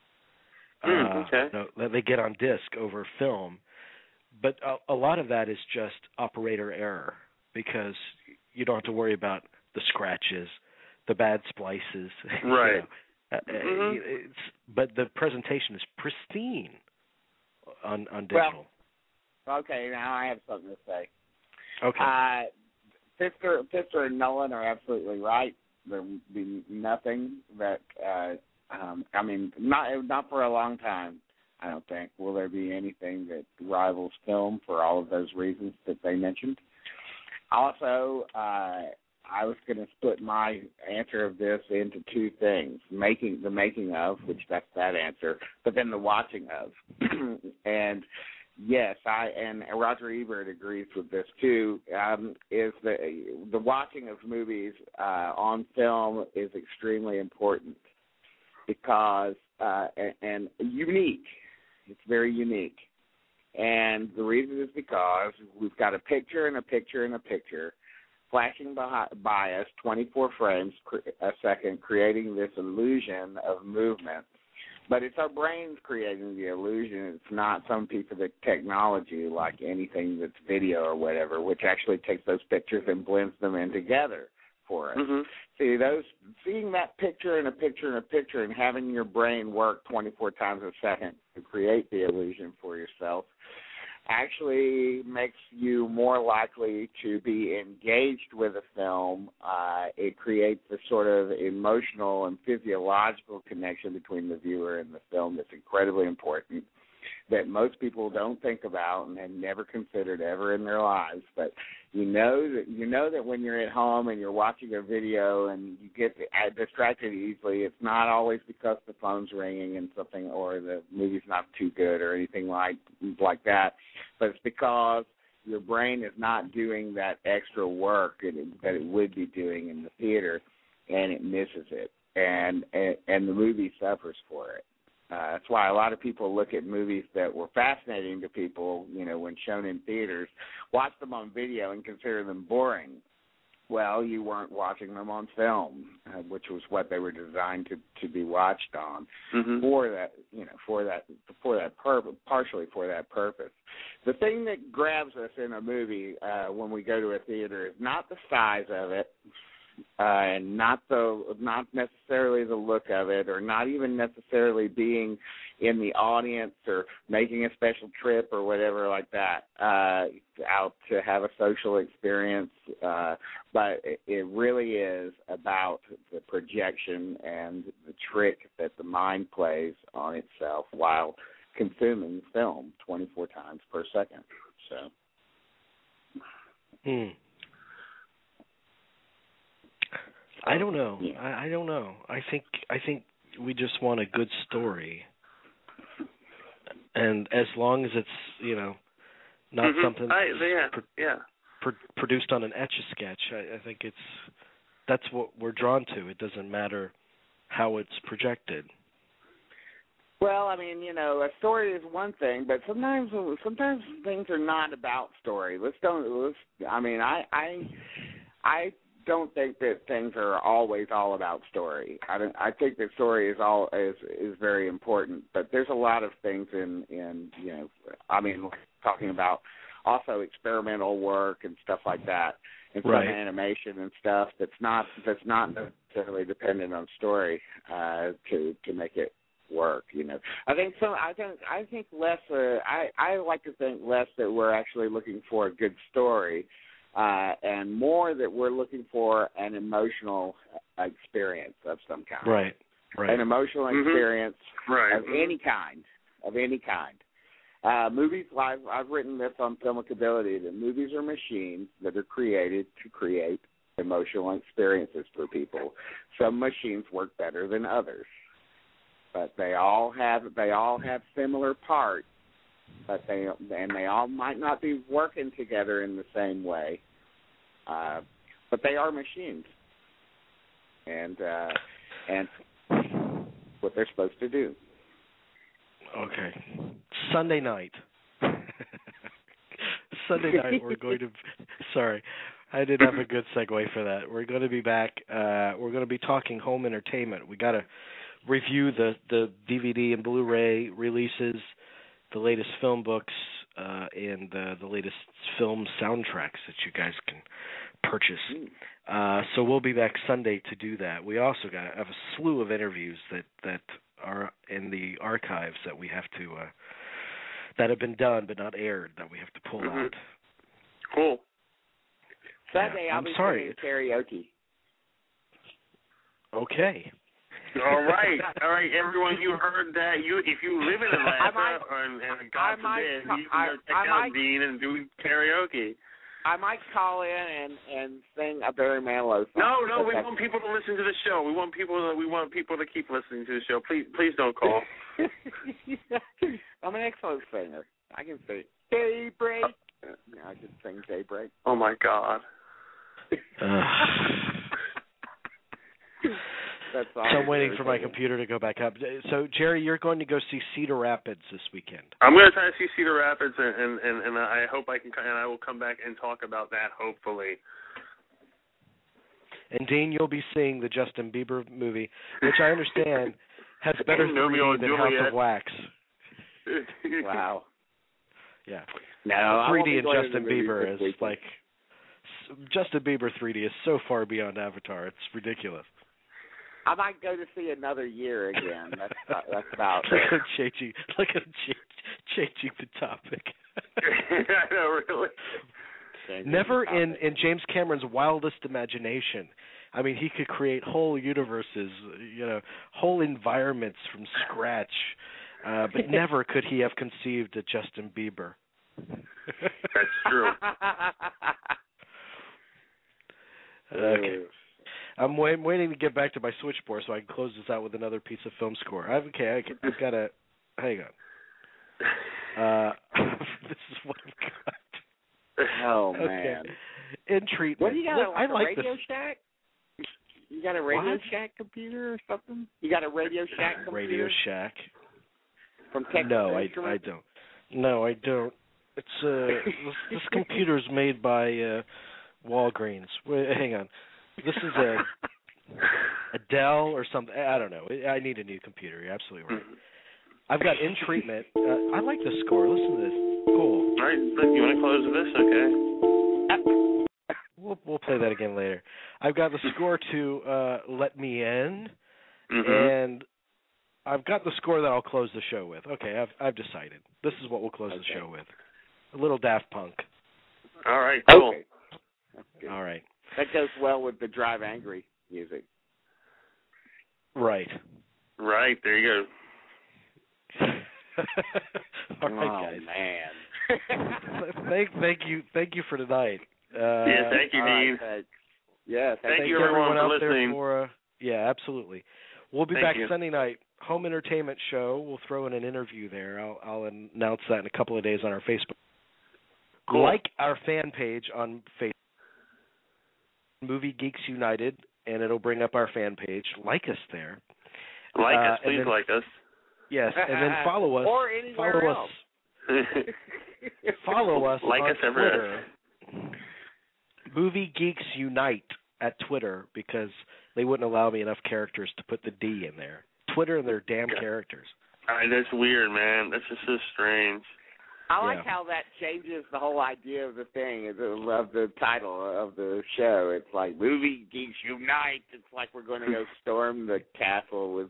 mm, okay. uh, that they get on disc over film. But a, a lot of that is just operator error because you don't have to worry about the scratches, the bad splices. Right. You know. Uh, mm-hmm. it's, but the presentation is pristine on, on digital. Well, okay, now I have something to say. Okay. Uh, Pfister, Pfister and Nolan are absolutely right. There will be nothing that, uh, um, I mean, not not for a long time, I don't think, will there be anything that rivals film for all of those reasons that they mentioned. Also, uh, I was going to split my answer of this into two things: making the making of, which that's that answer, but then the watching of. And yes, I and Roger Ebert agrees with this too. Um, is the the watching of movies uh, on film is extremely important because uh, and, and unique. It's very unique. And the reason is because we've got a picture and a picture and a picture flashing by, by us twenty-four frames a second, creating this illusion of movement. But it's our brains creating the illusion. It's not some piece of the technology like anything that's video or whatever, which actually takes those pictures and blends them in together for us. Mm-hmm. See, those seeing that picture and a picture and a picture and having your brain work twenty-four times a second to create the illusion for yourself actually makes you more likely to be engaged with a film. Uh, it creates a sort of emotional and physiological connection between the viewer and the film that's incredibly important, that most people don't think about and have never considered ever in their lives. But you know that you know that when you're at home and you're watching a video and you get distracted easily, it's not always because the phone's ringing and something or the movie's not too good or anything like like that, but it's because your brain is not doing that extra work that it would be doing in the theater, and it misses it, and and, and the movie suffers for it. Uh, that's why a lot of people look at movies that were fascinating to people, you know, when shown in theaters, watch them on video and consider them boring. Well, you weren't watching them on film, uh, which was what they were designed to, to be watched on mm-hmm. for that, you know, for that, for that purpose, partially for that purpose. The thing that grabs us in a movie uh, when we go to a theater is not the size of it, Uh, and not the not necessarily the look of it, or not even necessarily being in the audience or making a special trip or whatever like that uh, out to have a social experience. Uh, but it, it really is about the projection and the trick that the mind plays on itself while consuming film twenty-four times per second. So. Hmm. I don't know. I, I don't know. I think I think we just want a good story, and as long as it's you know not mm-hmm. something I, yeah, pro- yeah. pro- produced on an Etch-a-Sketch, I, I think it's that's what we're drawn to. It doesn't matter how it's projected. Well, I mean, you know, a story is one thing, but sometimes sometimes things are not about story. Let's don't. Let's, I mean, I I I. don't think that things are always all about story. I don't, I think that story is all is is very important, but there's a lot of things in in you know, I mean, talking about also experimental work and stuff like that, and some right. animation and stuff that's not that's not necessarily dependent on story uh, to to make it work. You know, I think some. I think I think less. Uh, I I like to think less that we're actually looking for a good story. Uh, and more that we're looking for an emotional experience of some kind. Right, right. An emotional mm-hmm. experience right. of mm-hmm. any kind, of any kind. Uh, movies, I've, I've written this on Filmicability, that movies are machines that are created to create emotional experiences for people. Some machines work better than others, but they all have they all have similar parts. But they and they all might not be working together in the same way, uh, but they are machines, and uh, and what they're supposed to do. Okay, Sunday night. Sunday night we're going to. Sorry, I didn't have a good segue for that. We're going to be back. Uh, we're going to be talking home entertainment. We got to review the the D V D and Blu-ray releases, the latest film books, uh, and uh, the latest film soundtracks that you guys can purchase. Uh, so we'll be back Sunday to do that. We also got have a slew of interviews that, that are in the archives that we have to uh, that have been done but not aired that we have to pull mm-hmm. out. Cool. Sunday, yeah, I'll I'm be sorry. doing karaoke. Okay. All right, all right, everyone. You heard that? You, if you live in Atlanta, might, or, and God might, forbid, you can I, go check I out might, Dean and do karaoke. I might call in and and sing a Barry Manilow song. No, no, we That's- want people to listen to the show. We want people to, we want people to keep listening to the show. Please, please don't call. I'm an excellent singer. I can sing Daybreak. Yeah, I can sing Daybreak. Oh my God. That's So I'm waiting for my computer to go back up. So, Jerry, you're going to go see Cedar Rapids this weekend. I'm going to try to see Cedar Rapids, and, and, and, and I hope I can, and I will come back and talk about that, hopefully. And, Dean, you'll be seeing the Justin Bieber movie, which I understand has better Romeo three D and than House Juliet. of Wax. Wow. Yeah. No, I three won't D be and going to Justin the movies Bieber this is weekend. like Justin Bieber three D is so far beyond Avatar. It's ridiculous. I might go to see Another Year again. That's about, that's about Look at him changing. Look at him cha- changing the topic. I know, really. Changing Never the in, topic. in James Cameron's wildest imagination. I mean, he could create whole universes, you know, whole environments from scratch. Uh, but never could he have conceived a Justin Bieber. That's true. Okay. I'm wait, waiting to get back to my switchboard so I can close this out with another piece of film score. I've, okay, I, I've got to hang on. Uh, this is what I've got. Oh Okay. man. In treatment. What do you got? Look, a, I a like Radio this. Shack? You got a Radio What? Shack computer or something? You got a Radio Shack computer? Radio Shack. From Texas No, I, I Instruments? don't. No, I don't. It's uh, this, this computer's made by uh, Walgreens. Wait, hang on. This is a a Dell or something. I don't know. I need a new computer. You're absolutely right. I've got In Treatment. Uh, I like the score. Listen to this. Cool. All right, you want to close with this? Okay. We'll we'll play that again later. I've got the score to uh, Let Me In, Mm-hmm. and I've got the score that I'll close the show with. Okay, I've I've decided. This is what we'll close Okay. the show with. A little Daft Punk. All right, cool. Okay. That's good. All right. That goes well with the Drive Angry music. Right. Right, there you go. All right, oh, guys. man. thank thank you thank you for tonight. Uh, yeah, thank you, All right, Dean. thanks. Yeah, thank, Thank you everyone everyone for out there listening. for uh, yeah, absolutely. We'll be Thank back you. Sunday night. Home entertainment show. We'll throw in an interview there. I'll I'll announce that in a couple of days on our Facebook. Cool. Like our fan page on Facebook, Movie Geeks United, and it'll bring up our fan page. Like us there. Like Uh, us, and please then- like us. Yes, and then follow us. Or anywhere follow else. us. Follow us Like on us everywhere. Twitter. Movie Geeks Unite at Twitter, because they wouldn't allow me enough characters to put the D in there. Twitter and their damn characters. All right, that's weird, man. That's just so strange. I like Yeah. how that changes the whole idea of the thing, of the, of the title of the show. It's like Movie Geeks Unite. It's like we're going to go storm the castle with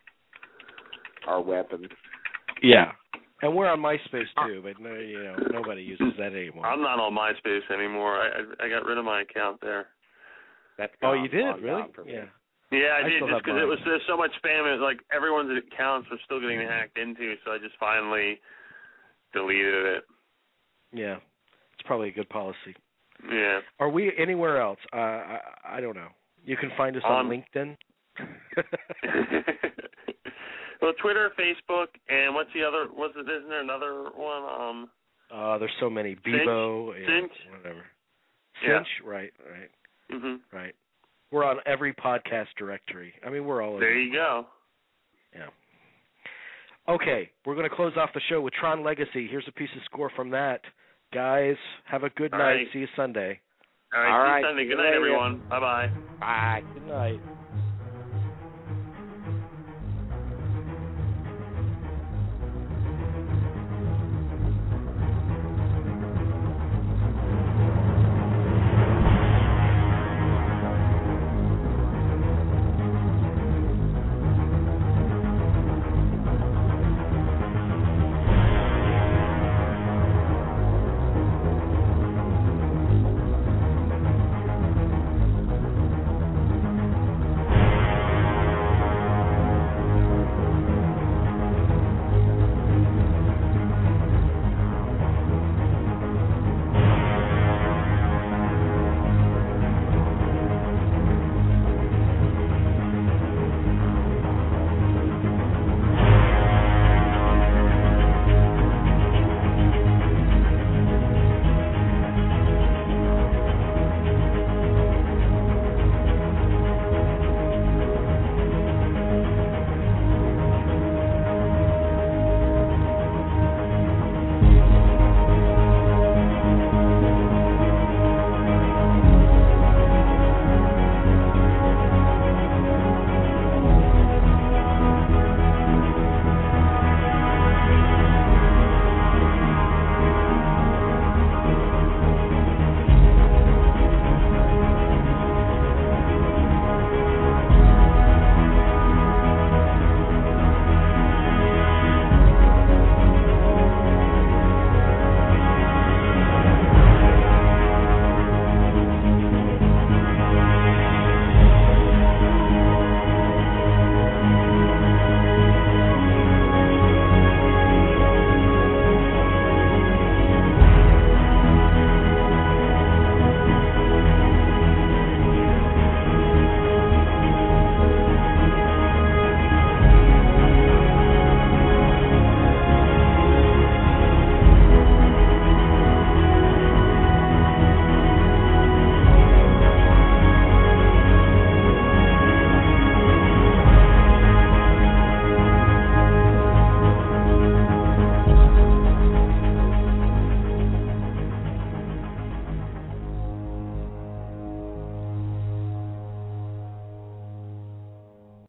our weapons. Yeah. And we're on MySpace too, but no, you know, nobody uses that anymore. I'm not on MySpace anymore. I I, I got rid of my account there. That's Oh, gone, you did? long Really? gone for me. Yeah. Yeah, I, I did still just have because it mine. was there's so much spam. It was like everyone's accounts were still getting hacked into, so I just finally deleted it. Yeah. It's probably a good policy. Yeah. Are we anywhere else? Uh, I I don't know. You can find us on Um, LinkedIn. Well, Twitter, Facebook, and what's the other? What's it? Isn't there another one? Um. Uh, there's so many. Bebo, yeah, Cinch. whatever. Yeah. Cinch, right, right, Mhm. right. We're on every podcast directory. I mean, we're all over. There you go. Yeah. Okay, we're going to close off the show with Tron Legacy. Here's a piece of score from that. Guys, have a good All night. right. See you Sunday. All right. All see right, you Sunday. see Good you night, later. everyone. Bye bye. Bye. Good night.